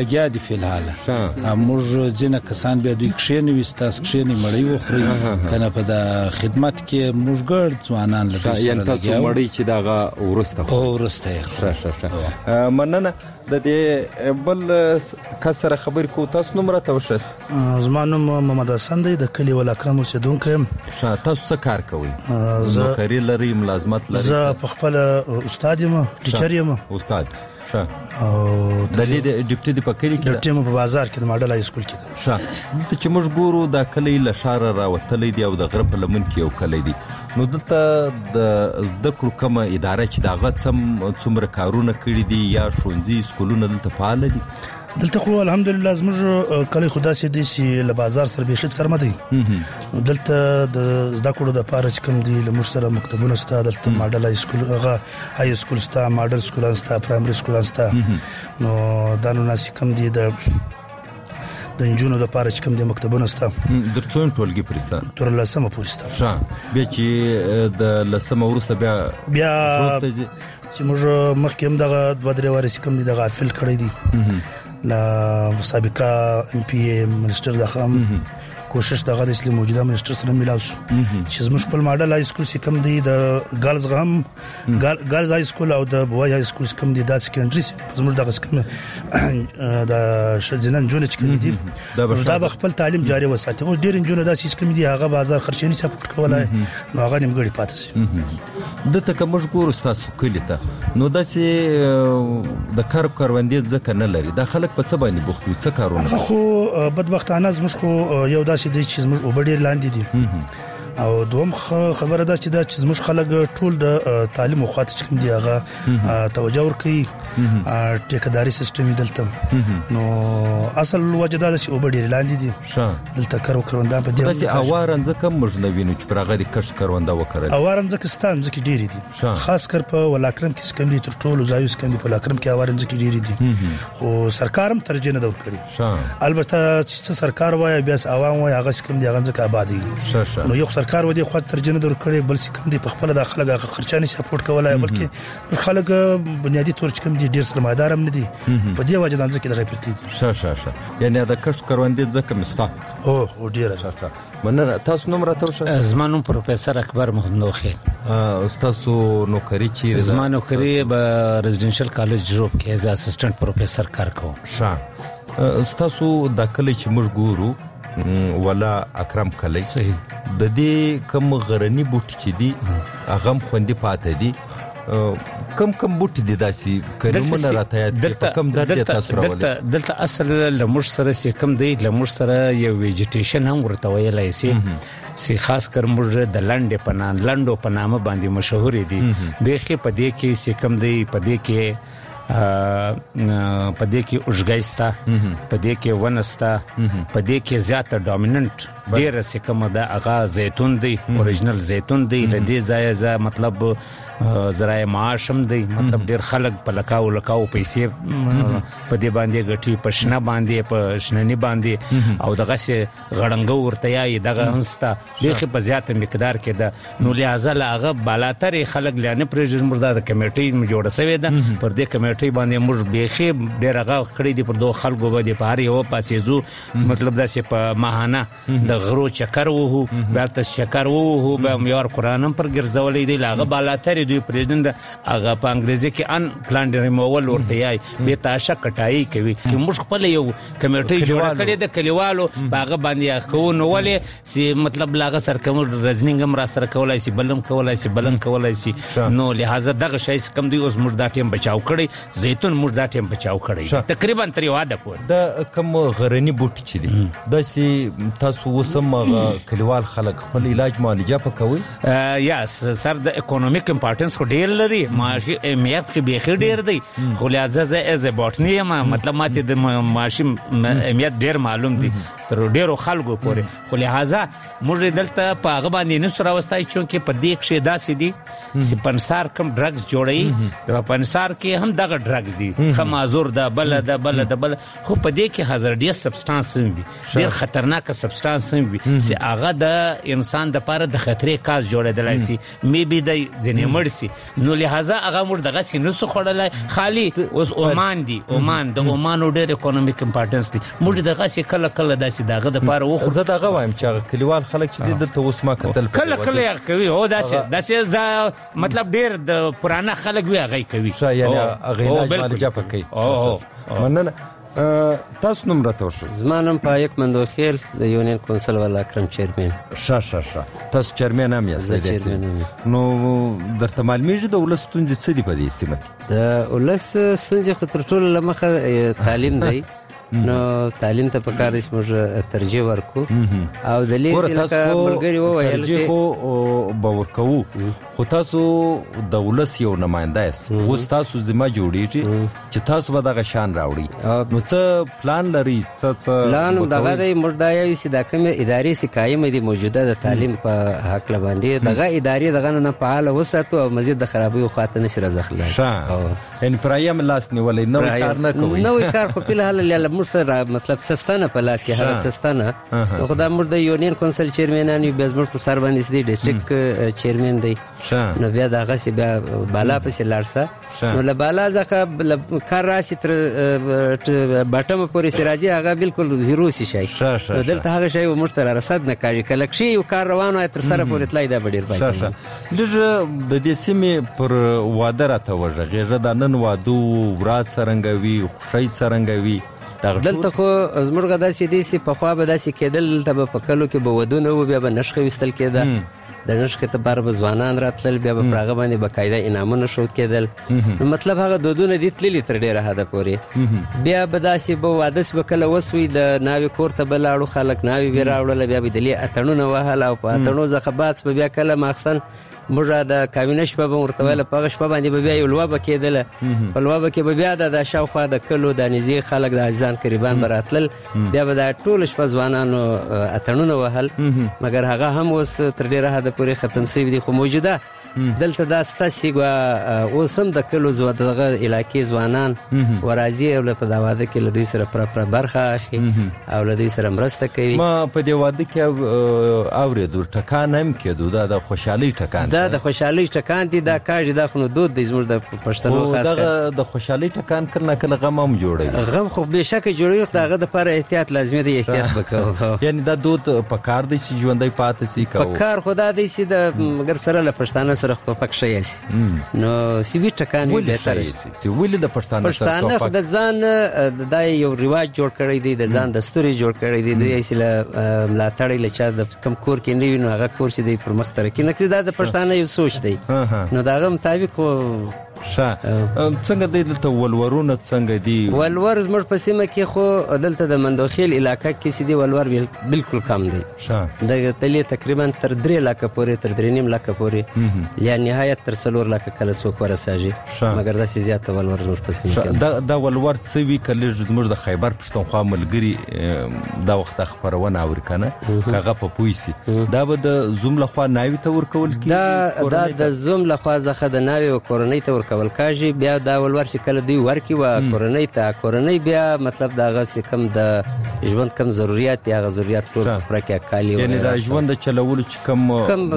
L: لګیا دي فلحال موږ ځینې کسان بیا دوی کښېنوي ستاسو کښېني مړۍ وخوري کنه په د خدمت کې موږ ګرد ځوانان لږ
E: یعنې تاسو مړۍ چې دغه وروسته
L: خو وروسته یې
E: ښه مننه. د دې بل کس سره خبرې کوو. تاسو نوم راته وښایاست؟
M: زما نوم محمد حسن دی، د کلي ول اکرم اوسېدونکی یم.
E: تاسو څه کار کوئ؟ نوکري لرئ، ملازمت لرئ؟
M: زه په خپله استاد یم، ټیچر یم.
E: استاد ښه. او د دې ډیپټي دی په کلي کې؟
M: ډیپټي مو په بازار کې د ماډل های سکول کې ده.
E: ښه. دلته چې موږ ګورو دا کلی له ښاره راوتلی دی او د غره په لمن کې یو کلی دی، نو دلته د زده کړو کومه اداره چې د هغه څومره کارونه کړي دي یا ښوونځي سکولونه دلته فعاله دي؟
M: دلته خو الحمدلله زموږ کلی خو داسې دی چې له بازار سره بیخي سرمه دی. نو دلته د زده کړو دپاره چې کوم دي له موږ سره مکتبونه شته، دلته ماډل های سکول هغه های سکول شته، ماډل سکولان شته، پرایمري سکولان شته. نو دا نو ناسې کوم دي د د نجونو لپاره چې کوم دي مکتبونه شته.
E: در څومره ټولګي پورې شته؟
M: تر لسمه پورې شته.
E: ښه. بیا چې د لسمه وروسته بیا
M: بیا چې موږ مخکې هم دغه دوه درې وارې چې کوم دي دغه حاصل کړی دي له سابقه ام پی ای منسټر دغه هم کوشش دغه د اسلام موجوده منسټر سره ملاو شو چې زموږ خپل ماډل های سکول چې کوم دی د ګرلز غم ګرلز های سکول او د بوای های سکول کوم دی د سکندري زموږ دغه کوم د شزنن جون چې کوم دی دا به خپل تعلیم جاري وساتي. اوس ډیر انجونه دا چې کوم دی هغه بازار خرچنی سپورټ کولای نو هغه نیمګړی پاتې سي.
E: د تک موږ ګورو تاسو کلی ته نو دا چې د کار کاروندې ځکه نه لري د خلک په څه باندې بوخت وي څه کارونه
M: خو بدبختانه زموږ خو یو داسې دی چې زموږ وبډیر لاندې دي او دوم خبره ده چې دا چې زموږ خلک ټول د تعلیم او خاطر کوم دی هغه توجه ورکوي ټیکداري سیستم دلته نو اصل وجه دا چې وبډیر لاندې دي دلته کارو کروندان په دې
E: چې اوارن ځکه مجنوینو چې پرغه د کښ کروندا وکړي
M: اوارن ځکه ستان ځکه ډیری دي خاص کر په ولاکرم کې سکم دي تر ټولو ځایوس کې په ولاکرم کې اوارن ځکه ډیری دي خو سرکارم ترجیح نه ورکړي البته چې سرکار وای بیا عوام وای هغه سکم دي هغه ځکه آبادی نو یو سرکار ودی خو ترجیح نه ورکړي بل سکم دي په خپل داخله د خرچاني سپورټ کولای بلکې خلک بنیادی تور چې کوم دي ډیر سرمایدار هم نه دي په دې وجه د ځکه دغه پرتی دي
E: شه شه شه یعنی دا کښ کروندې ځکه مستا
M: او او ډیر شه
E: مننه. تاسو نوم راته وښه؟
H: زما نوم پروفیسور اکبر محمد خیل.
E: تاسو نوکری چیرې؟
H: زما نوکری به ریزیډنشل کالج جوب کې از اسسټنټ پروفیسور کار کوم.
E: ښه. تاسو د کلی چې موږ ګورو ولا اکرم کلی
H: صحیح
E: د دې کوم غرنی بوټ چې دي هغه هم خوندې پاتې دي کم کم بوټ دي داسې کلمونه راته یاد کم درجه تاسو راولي
H: دلته دلته اصل لمر سره سي کم دی لمر سره یو ویجیټیشن هم ورته ویلای سي سي خاص کر موږ د لنډ په نام لنډو په نامه باندې مشهور دي بيخي په دې کې سي کم دی په دې کې په دې کې اوږګایستا په دې کې ونستا په دې کې زیاته ډومیننت ډیر څه کوم دا اغا زيتون دی اوریجنل زيتون دی لدې ځای ځای مطلب زراعي معاش هم دی مطلب ډیر خلک په لکاو لکاو پیسې په دې باندې غټي پښنه باندې په شننی باندې او دغه سي غړنګ ورته یای دغه همستا لخي په زیات مقدار کې ده نو لہذا لاغه بالاتر خلک لانه پرېژن مردا د کمیټي جوړه شوې ده پر دې کمیټي باندې موږ بيخي ډیر هغه کړی دي پر دوه خلکو باندې په هر یو پاسې زو مطلب دا چې په ماهانه د غرو چکر وو بیرته چکر وو به یو قرانم پر ګرځولې دی لاغه بالاتر دوی پرېزیدنت هغه په انګریزي کې ان پلان ریموول ورته یای به تاسو کټای کوي چې موږ خپل یو کمیټي جوړ کړی د کلیوالو باغ باندې خو نو ولې سي مطلب لاغه سر کوم رزنینګ هم را سره کولای سي بلم کولای سي بلن کولای سي نو لہذا دغه شای کم دی اوس موږ دا ټیم بچاو کړی زيتون موږ دا ټیم بچاو کړی تقریبا تر یو عادت پور
E: د کوم غرنی بوټ چي دي د سي تاسو وسم کلیوال خلک خپل علاج معالجه پکوي
H: یا سر د اکونومیک امپورټنس خو ډیر لري ماشي اهمیت خو به ډیر دی خو لازم از بوټنی ما مطلب ماته د ماشي اهمیت ډیر معلوم دي تر ډیرو خلکو پورې خو لہذا موږ دلته په هغه باندې نه سره واستای چې په دې کې داسې دي چې پنسار کم ډرګز جوړي د پنسار کې هم دغه ډرګز دي خمازور د بل د بل د بل خو په دې کې هزارډیس سبسټانس دي ډیر خطرناک سبسټانس
N: سم وي چې هغه د انسان د پاره د خطرې کاس جوړېدلای شي می بي د ځنې مړ شي نو لہذا هغه موږ دغه سینو سو خړلای خالی اوس عمان دی عمان د عمان ډېر اکونومیک امپورټنس دی موږ دغه سي کله کله داسې دغه د پاره وخو
E: زه دغه وایم چې کلیوال خلک چې دلته اوس ما کتل
N: کله کله یې کوي هو داسې داسې مطلب ډېر د پرانا خلک وی هغه کوي
E: یعنی هغه علاج مالجا پکې مننه تاسو نوم راته ورشئ.
O: زما نوم پایک مندوخیل د یونین کونسل ولا اکرم چیرمن.
E: ښه ښه ښه تاسو چیرمن هم یاست نو درته معلومیږي د ولس ستونزې څه دي په دې سیمه کې؟
O: د ولس ستونزې خو تر ټولو له مخه تعلیم دی نو تعلیم ته پکار دي موږ ترجیح ورکو او د لیسې لکه ملګری وویل شي
E: خو به ورکوو خو تاسو د ولس یو نماینده یاست اوس تاسو ذمه جوړیږي چې تاسو به دغه شان راوړي نو څه پلان لري څه څه
O: پلان دغه دی موږ دا یو چې دا کوم ادارې چې قایمه دي موجوده د تعلیم په حق باندې دغه ادارې دغه نه فعال وساتو او مزید د خرابي خاطر نشي راځخلای
E: ښه یعنی پرایم لاس نیولې نو کار نه کوي
O: نو کار خو په حال موږ مطلب سستانه په لاس کې هغه سستانه خو دا موږ د یونین کونسل چیرمنان یو بیز موږ سر باندې دی ډیسټریکټ چیرمن دی نو بیا دا غسی بیا بالا پسې لارسه نو له بالا ځکه کار راشي تر باټم پورې سراجي هغه بالکل زیرو شي شي نو دلته هغه شی موږ تر رسد نه کوي کله شي یو کار روانه تر سره پورې تلای دا ډیر بای
E: دغه د دې سیمې پر واده راته وژغه د نن وادو ورات سرنګوي خوشي سرنګوي
O: دلته خو زموږ داسې دي چې په خوا به داسې کېدل دلته به په کلو کې به ودونه و بیا به نښخې ویستل کېده د نښخې لپاره به ځوانان راتلل بیا به پر هغه باندې باقاعده انعامونه ښود کېدل نو مطلب هغه دودونه دي تللي تر ډېره حده پورې بیا به داسې به واده به کله وسوي د ناوې کور ته به لاړو خلک ناوې به راوړله بیا به دلې اتڼونه وهل او په اتڼو څخه بعد به بیا کله ماخستن موږ د کابینه شپه به ورته ویله په هغه شپه باندې به بیا یو لوبه کېدله په لوبه کې به بیا د شاوخوا د کلو د نږدې خلک د عزیزان قریبان به راتلل بیا به دا ټوله شپه ځوانانو اتڼونه وهل مګر هغه هم اوس تر ډېره حده پورې ختم شوي دي خو موجوده دلته دا ستاسې اوس هم د کلو دغه علاقې ځوانان ورازي او په دا واده کې له دوی سره پوره پوره برخه اخلي او له دوی سره مرسته کوي
E: ما په دې واده کې اورېدو ټکان هم کېدو دا د خوشحالۍ ټکان
O: دا د خوشحالۍ ټکان دي دا کاږي دا خو نو دود دی زموږ د پښتنو خاص
E: کر د خوشحالۍ ټکان کله کله غم هم جوړوي
O: غم خو به شک جوړوي خو هغه د لپاره احتیاط لازمي دی احتیاط وکړو
E: یعنی دا دود په کار دی چې ژوندۍ پاتې سي
O: په کار خدا دی چې د مګر سره له پښتانه سره خو پک شي نو سیوی ټکان به تر
E: چې ولې د پښتانه
O: سره پښتانه د ځان د یو ریواج جوړ کړی دی د ځان دستوري جوړ کړی دی د ایسله ملاتړی لچا د کم کور کې نیوي نو هغه کور چې دی پر مخ تر کې نکسي دا د پښتانه یو سوچ دی نو دا هغه مطابق
E: ښه څنګه دی دلته ولورونه څنګه دي
O: ولور زموږ په سیمه کې خو دلته د مندوخیل علاقه کې سیدي ولور بالکل کم دی
E: ښه
O: د تلې تقریبا تر درې لکه پورې تر درې نیم لکه پورې یا نهایت تر څلور لکه کله څوک ورساږي مګر داسې زیاته ولور زموږ په سیمه کې
E: دا دا ولور څه وی کله زموږ د خیبر پښتونخوا ملګری دا وخت خبرونه اوري کنه کاغه په پويسي دا به د زوم لخوا ناوي ته ورکول کی
O: دا دا د زوم لخوا ځخه د ناوي او کورنۍ ته کول کاږي بیا دا ولور چې کله دوی ورکی و کورنۍ ته کورنۍ بیا مطلب دا غو چې کم د ژوند کم ضرورت یا غو ضرورت ټول پر کې کالی
E: یعنی دا ژوند چلول چې کم
O: کم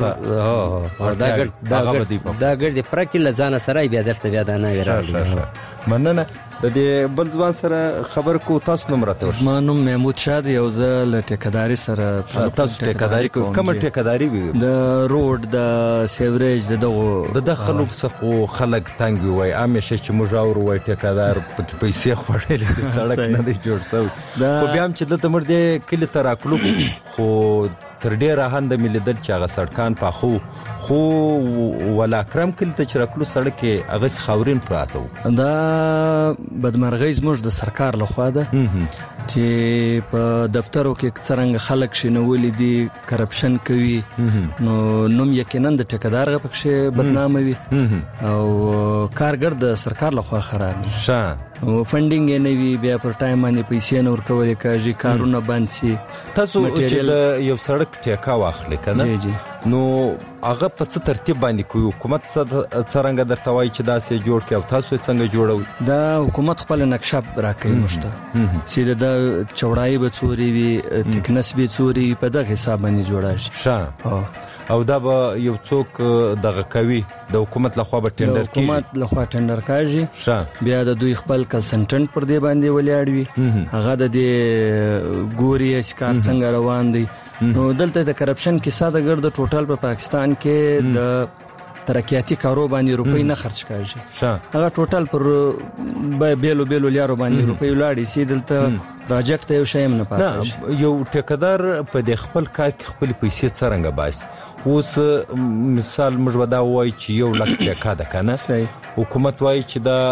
O: ضرورت دا ګر دا ګر د پر کې لزان سره بیا دلته بیا دا نه راځي
E: مننه د دې بل ځوان سره خبر کو تاسو نوم راته
P: زما نوم محمود شاه یو ځل ټیکداري سره
E: تاسو ټیکداري کوم ټیکداري وي
P: د روډ د سیوریج د دغه
E: د خلک څخه خلک تنګ وي همیشه چې موږ اور وای ټیکدار پکې پیسې خورلې د سړک نه دی جوړ شوی خو بیا هم چې د تمر دې کلی تر اکلو خو تر ډیره هند ملیدل چې هغه سړکان پاخو خو ولا کرم کله ته چرکلو سړک هغه خاورین پراته
P: دا بدمرغي زموږ د سرکار لخوا ده چې په دفترو کې څنګه خلک شنولې دي کرپشن کوي نو نوم یقینا د ټیکدار غ پکې بدنامه وي او کارګر د سرکار لخوا خراب
E: شه
P: فندینګ یې نه وي بیا پر ټایم باندې پیسې نه ورکولې کېږي کارونه بند شي
E: تاسو چې د یو سړک ټیکا واخلې کنه
P: جی جی
E: نو هغه په څه ترتیب باندې کوي حکومت څنګه درته وایي چې دا سه جوړ کړي او تاسو څنګه جوړوي
P: دا حکومت خپل نقشه راکوي مشته سیده دا چوڑای به څوري وي تکنس به څوري په دغه حساب باندې جوړا شي
E: ښه او دا به یو څوک دغه کوي د حکومت لخوا به ټندر کیږي
P: حکومت لخوا ټندر کاږي بیا د دوی خپل کنسلټنټ پر دې باندې ولاړ وي هغه د دې ګوري اسکار څنګه روان دي نو دلته د کرپشن کې ساده ګرد ټوټل په پاکستان کې د ترقیاتي کارو باندې روپۍ نه خرج کاږي هغه ټوټل پر بیلو بیلو لیارو باندې روپۍ ولاړې سي دلته پروجیکټ یو شی هم نه پاتې
E: یو ټیکدار په د خپل کار کې خپل پیسې څنګه باسي اوس مثال موږ ودا وای چې یو لک ټیکا ده کنه حکومت وای چې دا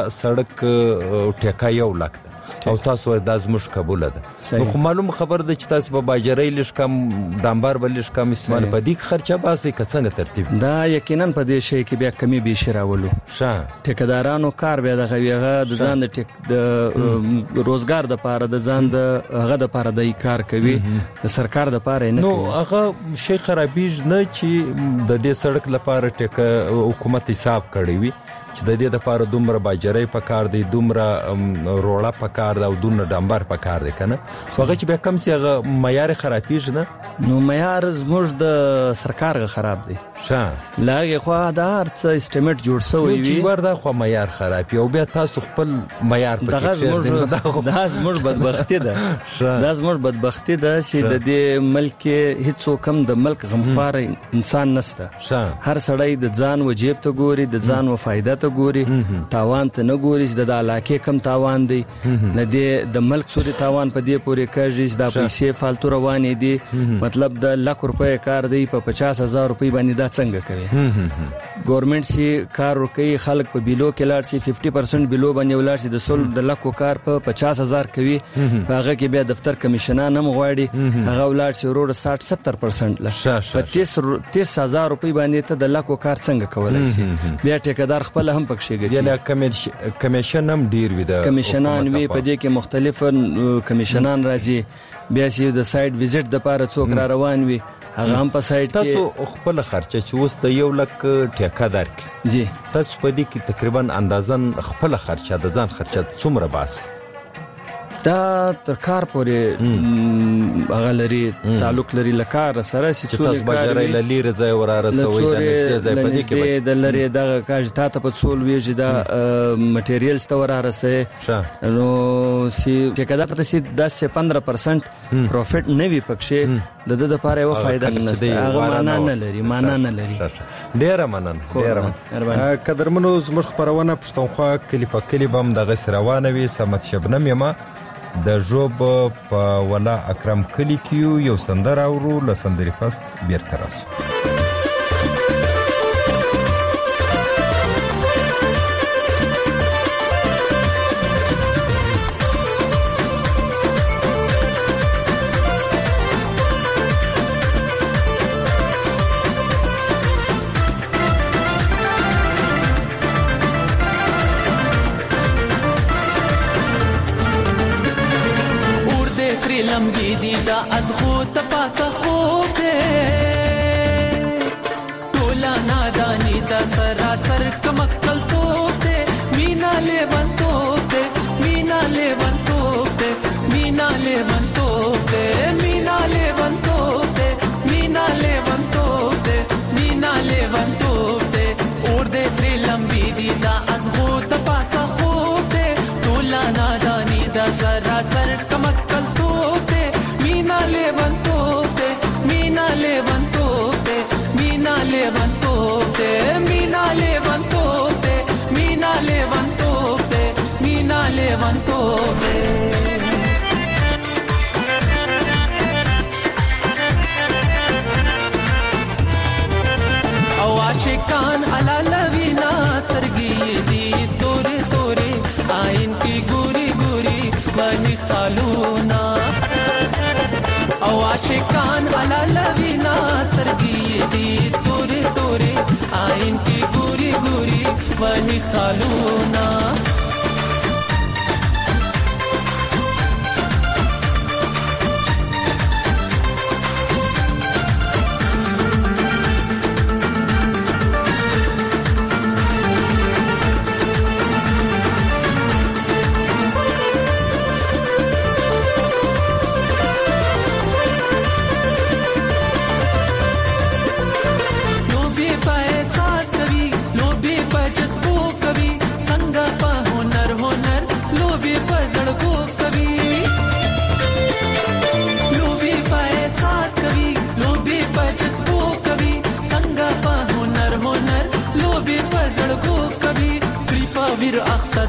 E: سړک ټیکا یو لک ده او تاسو د ازمش قبول ده نو معلوم خبر ده چې تاسو په باجرۍ لږ کم دامبار بل لږ کم استعمال په دې خرچه باسي کڅنګ ترتیب
P: دا یقینا په دې شی کې بیا کمی به شراولو
E: ښه
P: ټیکدارانو کار بیا د غویغه د ځان د ټیک د روزګار د پاره د ځان د هغه د پاره د کار کوي د سرکار د پاره نه
E: نو هغه شی خرابېج نه چې د دې سړک لپاره ټیک حکومت حساب کړی وي چې د دې د پاره دومره باجرۍ په کار دی دومره روړه په کار دی او دومره ډامبر په کار دی کنه هغه چې به کم سي هغه معیار خرابېږي نه
P: نو معیار زموږ د سرکار غ خراب دی
E: ښه
P: لاګه خو دا هرڅ اسټیمیټ جوړ شوی وي
E: چې وردا خو معیار خراب او بیا تاسو خپل معیار
P: په دغه زموږ د زموږ بدبختی ده د زموږ بدبختی ده چې د دې ملک هیڅ کم د ملک غمخوار انسان نشته هر سړی د ځان و جیب ته ګوري د ځان و فائدہ ته ګوري تاوان ته نه ګوري چې د علاقې کم تاوان دی نه دی د ملک سوري تاوان په دې پورې کوي چې د پیسې فالتو روانې دي مطلب د لک روپے کار دی په پچاس هزار روپے باندې دا څنګه کوي ګورنمنت سي کار کوي خلک په بیلو کې لاړ سي پنځه پرسنټ بیلو باندې ولار سي د سل د لکو کار په پچاس هزار کوي هغه کې بیا دفتر کمیشنان هم غواړي هغه ولار سي ورور ساठ ستر پرسنټ لا په تیس هزار روپے باندې ته د لکو کار څنګه کولای سي بیا ټیکدار خپل هم پکښې
E: ګټي یعنی کمیشن هم ډیر وي د
P: کمیشنان وی په دې کې مختلف کمیشنان راځي بیا سي د سایت وزټ د پاره څوک را روان وي هغه هم په سایت کې
E: تاسو خپل خرچه چې اوس د یو لک ټیکدار
P: جی
E: تاسو په دې کې تقریبا اندازن خپل خرچه د ځان خرچه څومره باسي
P: دا تر کار پورې هغه لري تعلق لري لکار سره چې
E: تاسو باجرۍ لري ځای وراره سوي د نږدې ځای په دې کې
P: د لري د کاج ته په څول ویږي دا مټیریلز ته وراره سه نو سی ټیکدار ته سي دس پندرہ پرسنٹ پروفټ نه وي پکښې د د لپاره و فائدہ نشته هغه معنا نه لري معنا نه لري
E: ډیر مننه ډیر مننه قدرمنو زموږ خبرونه پښتونخوا کلی په کلی بم د غسروانه وي سمت شبنم یما د جوب په ولا اکرم کلی کیو یو سندر اورو لسندري پس بیرته راځو
G: دا از خود پاسه خوب ده تولا نادانی دا سراسر کمکل توب ده مینا لیوان توب ده مینا لیوان توب ده مینا لیوان توب ده مینا لیوان توب ده مینا لیوان توب ده مینا لیوان توب ده اور ده سری لمبی دی دا از خود پاسه خوب ده تولا نادانی دا سراسر کمکل توب ده Mina levantote, mina levantote, mina levantote, mina levantote, mina levantote, mina levantote. Awashikan ala lavina sargi di tore tore, ain ki guri guri mahi khaluna. आशिकान अला लवीना सरगी दी तोरे तोरे आइन की गुरी गुरी वही खालूना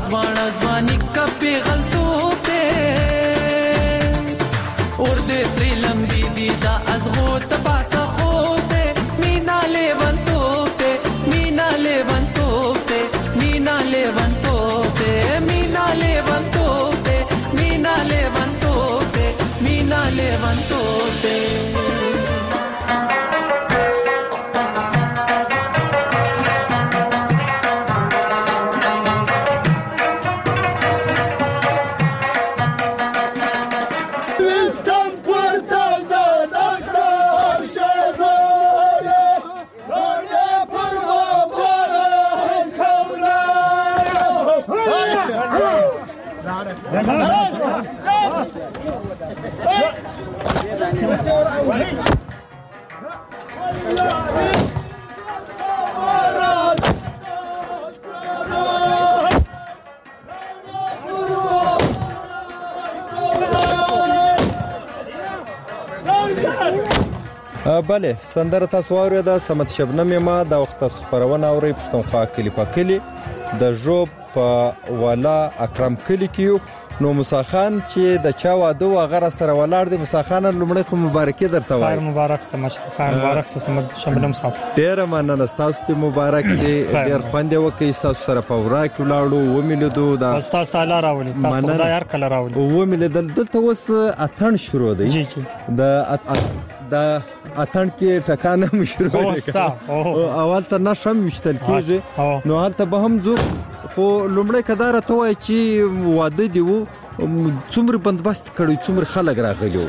Q: دوانه ځواني کا پیغلتو په اور دې سری لمبي دي دا ازغو تپاسه خو ته مینا لیوانتو په مینا لیوانتو په مینا لیوانتو په مینا لیوانتو په مینا لیوانتو په مینا لیوانتو په
E: بله سندره تاسو اوریده سمت شبنم ما د وخت خبرونه اوري پښتونخوا کلی په کلی د جوب په والا اکرم کلی کیو نو مساخان چې د چا واده و غره سره ولاړ دي مساخان لمړی خو مبارکي درته وای
R: خیر مبارک سمش خیر مبارک سمت شبنم صاحب
E: ډیر مننه تاسو ته مبارک دي ډیر خوندې وکي تاسو سره په وراک ولاړو و ملودو دا
R: تاسو تعالی راولي تاسو دا یار کله راولي
E: و ملدل دلته وس اتن شروع دی
R: جی جی
E: د د اتن کې ټکانه مشروع دی اول ته نشم وشتل کېږي نو حالت به هم زو خو لمړی کدار ته وای چې واده دی وو څومره بندبست کړی څومره خلک راغلیو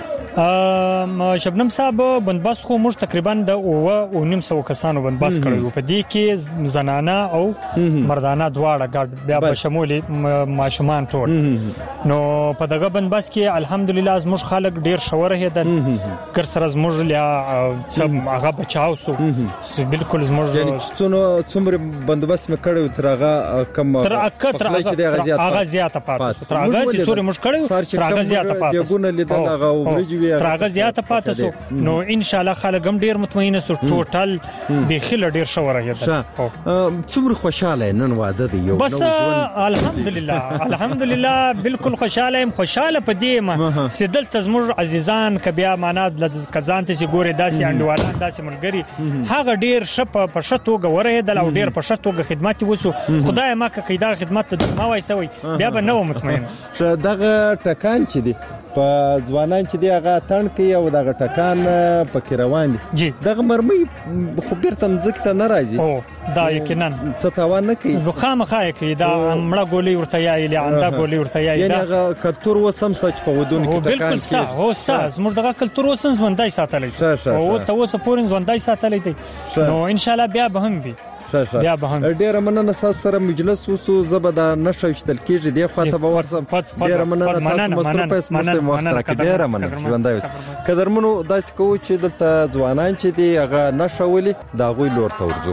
R: شبنم صاحب بندبست خو موږ تقریبا د او او نیم سو کسانو بندبست کړو په دې کې زنانه او مردانه دواړه ګډ بیا په شمول ماشومان ټول نو په دغه بندبست کې الحمدلله موږ خلک ډیر شوره هدل کر سره موږ لیا سم هغه بچاو سو بالکل موږ
E: څومره بندبست مکړو تر هغه کم
R: تر هغه زیاته پاتې تر هغه سوري موږ کړو تر هغه زیاته پاتې
E: یګونه لیدل هغه
R: ترغه زیاته پاتې سو نو ان شاء الله خلک هم ډیر مطمئن سو ټوټل به خل ډیر شوره هي
E: څومره خوشاله نن واده دی یو
R: بس الحمدلله الحمدلله بالکل خوشاله يم خوشاله پدې ما سدل تزمر عزیزان کبیا معنا کزان ته ګوره داسې انډوالان داسې ملګری هغه ډیر شپ په شتو غوره دل او ډیر په شتو خدمت وسو خدای ما کیدا خدمت ته ما وای سوی بیا به نو مطمئن
E: دغه ټکان چي دي په ځوانان چې دی هغه تن کوي او دغه ټکان پکې روان
R: دي
E: دغه مرمۍ خو بیرته مځکه ته نه راځي
R: او دا یقینا
E: څه تاوان نه کوي
R: خامخا کوي دا مړه ګولې ورته یایي لعنده ګولې ورته یایي
E: یعنی هغه کلتور وسم سچ په ودون کې ټکان
R: بالکل ستا هو ستا زموږ دغه کلتور وسم ځوندای ساتلې او ته اوس پورې ځوندای ساتلې دي نو ان شاء الله بیا به هم وي
E: بیا به هم ډیر مننه تاسو سره مجلس وسو زبدا نشوشتل کیږي دی خو ته ورسم ډیر مننه تاسو مصرف پس مشته وخت راکې ډیر مننه ژوندای اوس قدرمنو داس کو چې دلته ځوانان چې دی هغه نشولي دا غوي لور ته ورځو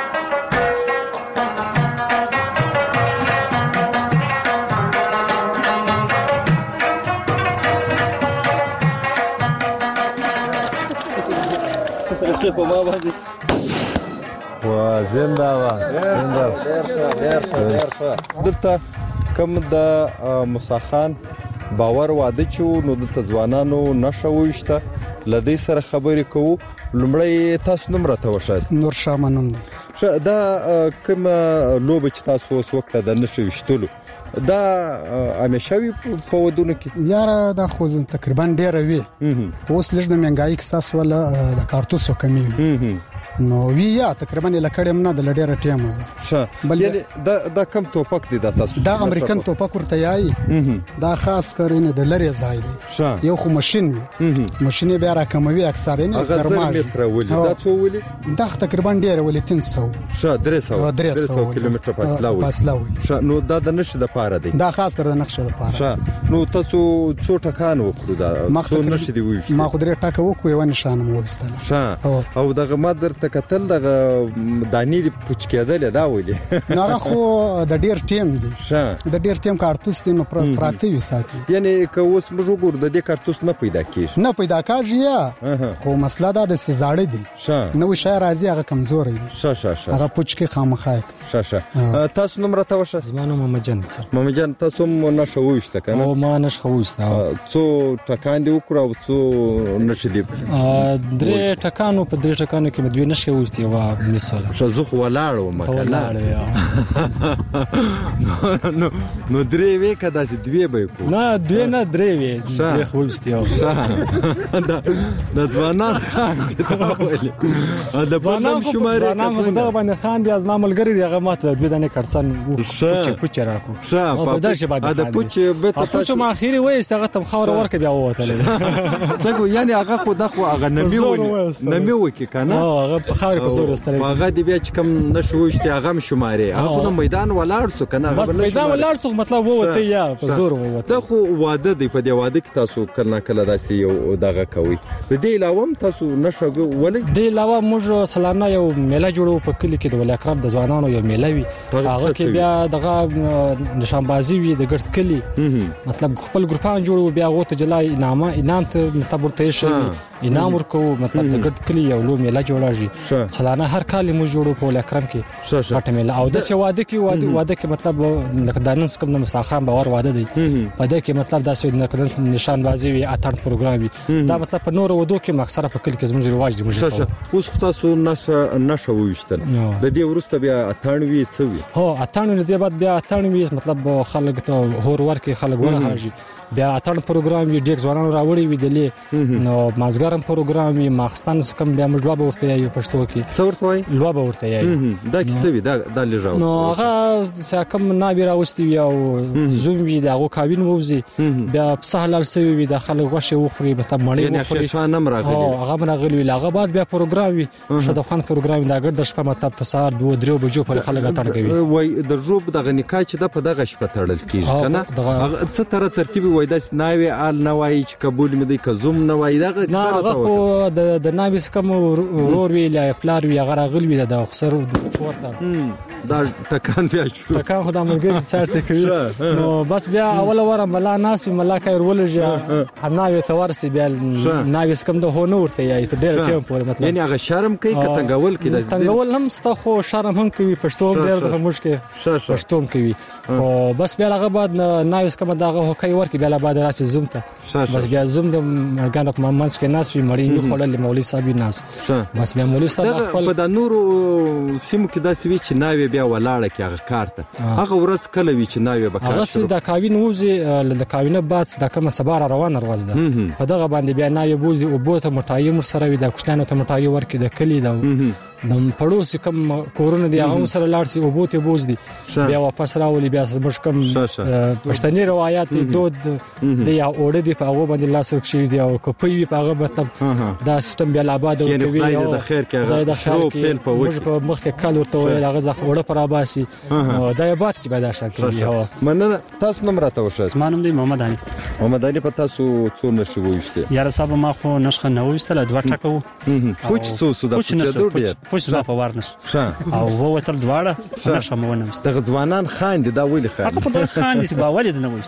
E: په ما باندې و زنده و زنده دلته کوم د مساخان باور واده چې نو دلته ځوانانو نشويشته لدی سره خبرې کوو لمړی تاسو نمبر ته وشاس
S: نور شامنوم دی
E: دا کوم لوب چې تاسو وسوکړه د نشويشتلو دا همیشوي په ودونو کې
S: یاره دا خو تقریبا ډیر وی اوس لږ د منګای کساس ولا د کارتوسو کمی وی نو وی یا تقریبا لکړم نه د لډیره ټیم زه
E: ښه بل یعنی دا دا کم توپک دی دا تاسو
S: دا امریکن توپک ورته یای دا خاص کارینه د لری ځای دی یو خو ماشين ماشين بیا را کوموي اکثر نه
E: ګرماج متر ولې دا څو ولې
S: دا تقریبا ډیر ولې تین سو
E: ښه درې سو کیلومتر فاصله ولې ښه نو دا د نشه د پاره دی
S: دا خاص کر د نقشه د پاره
E: ښه نو تاسو څو ټکان وکړو دا څو نشه دی وښه
S: ما خو درې ټکه وکړو یو نشانه مو وستله
E: ښه او دغه مادر ته ته کتل د دانی دی پوچ کېدل دا ولې
S: نه خو د ډیر ټیم دی د ډیر ټیم کارتوس دی نو پراته وي ساتي
E: یعنی که اوس موږ وګورو د دې کارتوس نه پیدا کیږي
S: نه پیدا کاږي خو مسله دا د سزاړه دی نو شای راځي هغه کمزور دی
E: شه شه شه
S: هغه پوچ کې خامخای
E: شه شه تاسو نمبر ته وشه
J: زمانو محمدجان سر
E: محمدجان تاسو مو نشه وښته کنه
J: او ما نشه وښته
E: څو ټکان دی وکړو او څو نشه دی
J: درې ټکانو په درې ټکانو کې مدوي نشه وښتي وا مثلا
E: شزخ ولاړو مکلا نو نو درې وې کدا چې دوی به کو
J: نه دوی نه درې وې درې خوښتي او
E: د ځوانان خان دا ولې د ځوانان شماره
J: ځوانان دا باندې خان دي از معمولګری دی هغه ماته دوی دنه کړسن پوچ پوچ راکو
E: په
J: داسې باندې
E: دا پوچ به
J: تاسو ما اخیری وې هغه تم خاور ورکه بیا وته
E: څنګه یعنی هغه خو د خو هغه نمی و نمی و کې کنه
J: هغه په خاور په زور استره
E: هغه دی بیا چې کم نشوښتي هغه شماره هغه نو میدان ولاړ سو کنه
J: بس میدان ولاړ سو مطلب وته یا په زور وته
E: ته خو واده دی په دی واده کې تاسو کله کله داسې یو دغه کوي د دې علاوه تاسو نشو ولې
J: د علاوه موږ سلانه یو میله جوړو په کلی کې د ولې اقرب د ځوانانو یو میله وی هغه کې بیا دغه نشانبازي وی د ګرد کلی مطلب خپل ګروپان جوړو بیا غوته جلای انعام انعام ته مطلب ورته شي انعام ورکو مطلب د ګرد کلی یو لو میله جوړاږي سلانه هر کال موږ جوړو په ولې اقرب کې غټه میله او د څه واده کې واده واده کې مطلب لکه دانس کوم د مساخان باور واده دی په دې کې مطلب داسې نشانبازي وی اتن پروګرام وی دا مطلب په نور ودو کې مکسره په کلی کې زموږ رواج دی
E: موږ اوس تاسو نشه نشه وښتل د دې ورسته بیا اتن وی څه وی
J: هو اتن دې بعد بیا اتن وی مطلب خلک ته هور ورکه خلک ونه راځي بیا اتن پروګرام وی ډیک ځوانانو راوړي وی دلې نو مازګرم پروګرام وی ماخستان کم بیا موږ لوبه ورته یو پښتو کې
E: څه ورته وای
J: لوبه ورته یو
E: دا کیسه وی دا د لږه
J: نو هغه څه کم نابی راوستي او زوم وی دا غو کابین موزي بیا سهلال سوي وی د خلک غوښه وخوري مطلب مړی وخوري
E: شان نم راغلی
J: هغه راغلی هغه بعد بیا پروګرام وی شته خان پروګرام دا ګر د شپه مطلب تسار دوه درو بجو پر خلک اتن کوي
E: وای د جوب د غنیکا چې د په دغه شپه تړل کیږي کنه هغه څه تر ترتیب وای د ناوی ال نوای چې قبول مې د کزوم نوای دغه
J: اکثر ته د د ناوی سکم ورور وی لا پلار وی هغه راغلی د خسر ورته
E: دا ټکان بیا شو
J: ټکان خدای مرګ سارته کوي نو بس بیا اول وره ملا ناس ملا کای ورولږه ناوی ته ورسي بیا ناوی سکم د هونو ورته یا ته ډیر ټیم پورې مطلب
E: یعنی هغه شرم کوي کتنګول کې د
J: تنګول هم ستا خو شرم هم کوي پښتو ډیر د مشکل پښتو کوي خو بس بیا هغه بعد ناوی سکم دغه هوکای ورکی بیا بعد راسي زوم ته بس بیا زوم د مرګانو په منځ کې ناس وی مړی نو خړل مولوی صاحب ناس بس بیا مولوی صاحب
E: خپل په د نورو سیمو کې داسې وی چې ناوی بیا ولاړه کې هغه کارته هغه ورځ کله وی چې ناوی به کار
J: هغه د کاوین وزي د کاوینه بعد د کوم سبار روان روز ده په دغه باندې بیا ناوی بوزي او بوته مټای مر سره وی د کوشتانو ته مټای ورکې د کلی دا د پړوس کم کورونه دی هغه سره لاړ سي او بوته بوز دي بیا واپس راولي بیا زموږ کم پښتني روایت دود دی یا اوړه دی په هغه باندې لاس رخصي دی او کوپي په هغه مطلب دا سیستم بیا آباد او کوي
E: د خیر کې هغه شروع پیل په وځي
J: په مخ کې کال ورته ویل هغه ځخ وړه پر اباسي او د آباد کې پیدا شکل هو
E: مننه تاسو نوم راته وشه
T: مانم دی محمد علي
E: محمد علي په تاسو څو نشو وښته
T: یاره صاحب ما خو نشخه نو وښتل دوه ټکو
E: پوچ څو سو د پوچ ډیر
T: پوچ لا په ورنس او هو تر دواړه نشه مونږ نمست
E: دغه ځوانان خان دي دا ویل خان
T: هغه په خان دي با ولید نه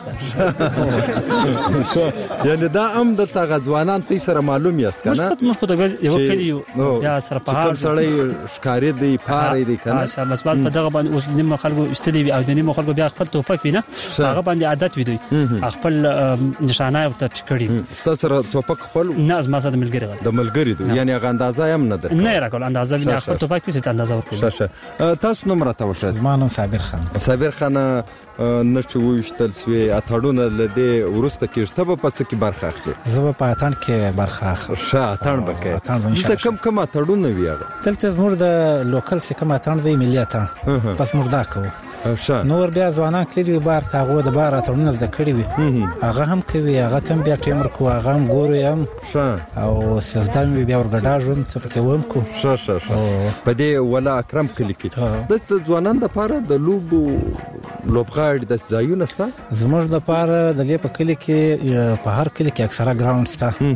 T: وښتل
E: یعنی دا ام د تاغه ځوانان تی سره معلوم یاس کنه
T: مخ خو دغه یو کلیو یا سره په
E: هر سړی ښکاری دی پاره دی کنه
T: بس بس په دغه باندې اوس نیمه خلکو استدی او د نیمه خلکو بیا خپل توپک وینه هغه باندې عادت وي دوی خپل نشانه او ته کړی
E: ست سره توپک خپل
T: نه از ما زده ملګری
E: د ملګری دی یعنی هغه اندازه هم نه ده
T: نه راکول اندازه وینه خپل توپک په اندازه ورکړي
E: شه تاسو نوم راته وشه
K: زمانو صابر خان
E: صابر خان نشو وشتل سوی اتړونه لدی ورسته کېشته په پڅ کې برخه اخلي
K: زه په اتن کې برخه اخلم
E: شه اتن بکې ته کم کم اتړونه ویغه
K: تلته زموږ د لوکل سکه اتن دی ملي اتن پس مردا کو نور بیا ځوانان کلی بار تاغو د بار اتړونه زده کړی وي هغه هم کوي هغه تم بیا ټیمر کو هغه هم ګورو هم او سزدان بیا ورګډا ژوند څه پکې وم کو
E: شه شه په دې ولا اکرم کلی کې د ځوانان د پاره د لوبو لوبغاړي د ځایونه ستا
K: زموږ د پاره د دې په کلی کې په هر کلی کې اکثره ګراوند ستا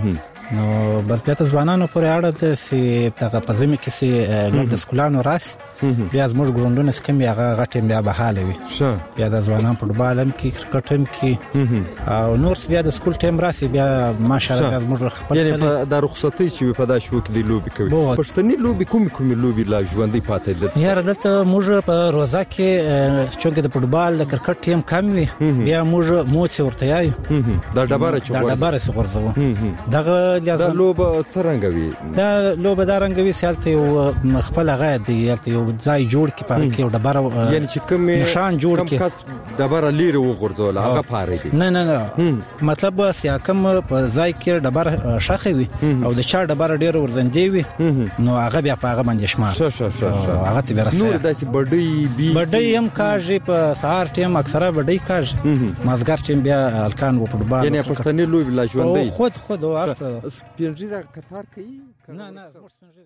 L: نو بس بیا ته ځوانانو پورې اړه ده چې دغه په زمي کې چې ګرد سکولانو راس بیا زموږ ګروندونه سکم هغه غټ بیا بحاله وي بیا د ځوانان فوټبال هم کې کرکټ هم کې او نور بیا د سکول ټیم راسي بیا ماشاءالله زموږ خپل
E: یعنی په د رخصتي چې په دا شو کې د لوبي کوي پښتني لوبي کوم کوم لوبي لا ژوندۍ پاتې ده
L: یاره دلته موږ په روزه کې چې د فوټبال د کرکټ ټیم کم وي بیا موږ موڅ ورته یایو
E: دا ډبره چې
L: دا ډبره څه ورځو دغه
E: دا لوبه څنګه وي
L: دا لوبه دا رنګوي سالته یو خپل غا دی یو ځای جوړ کی په کې یو ډبره
E: یعنی چې کوم
L: نشان جوړ کی
E: کم کس ډبره لیر وغورځول هغه پاره دي
L: نه نه نه مطلب سیا کم په ځای کې ډبره شخه وي او د چا ډبره ډیر ورزندې وي نو هغه بیا په هغه باندې شمار
E: ش ش ش
L: هغه ته ورسې
E: نور داسې بډای بي
L: بډای هم کاږي په سهار ټیم اکثره بډای کاږي مازګر چې بیا الکان و فوټبال
E: یعنی پښتني لوبي لا ژوندۍ
L: خود خود او ارڅ
E: سپینجیره کتار کوي
L: نه نه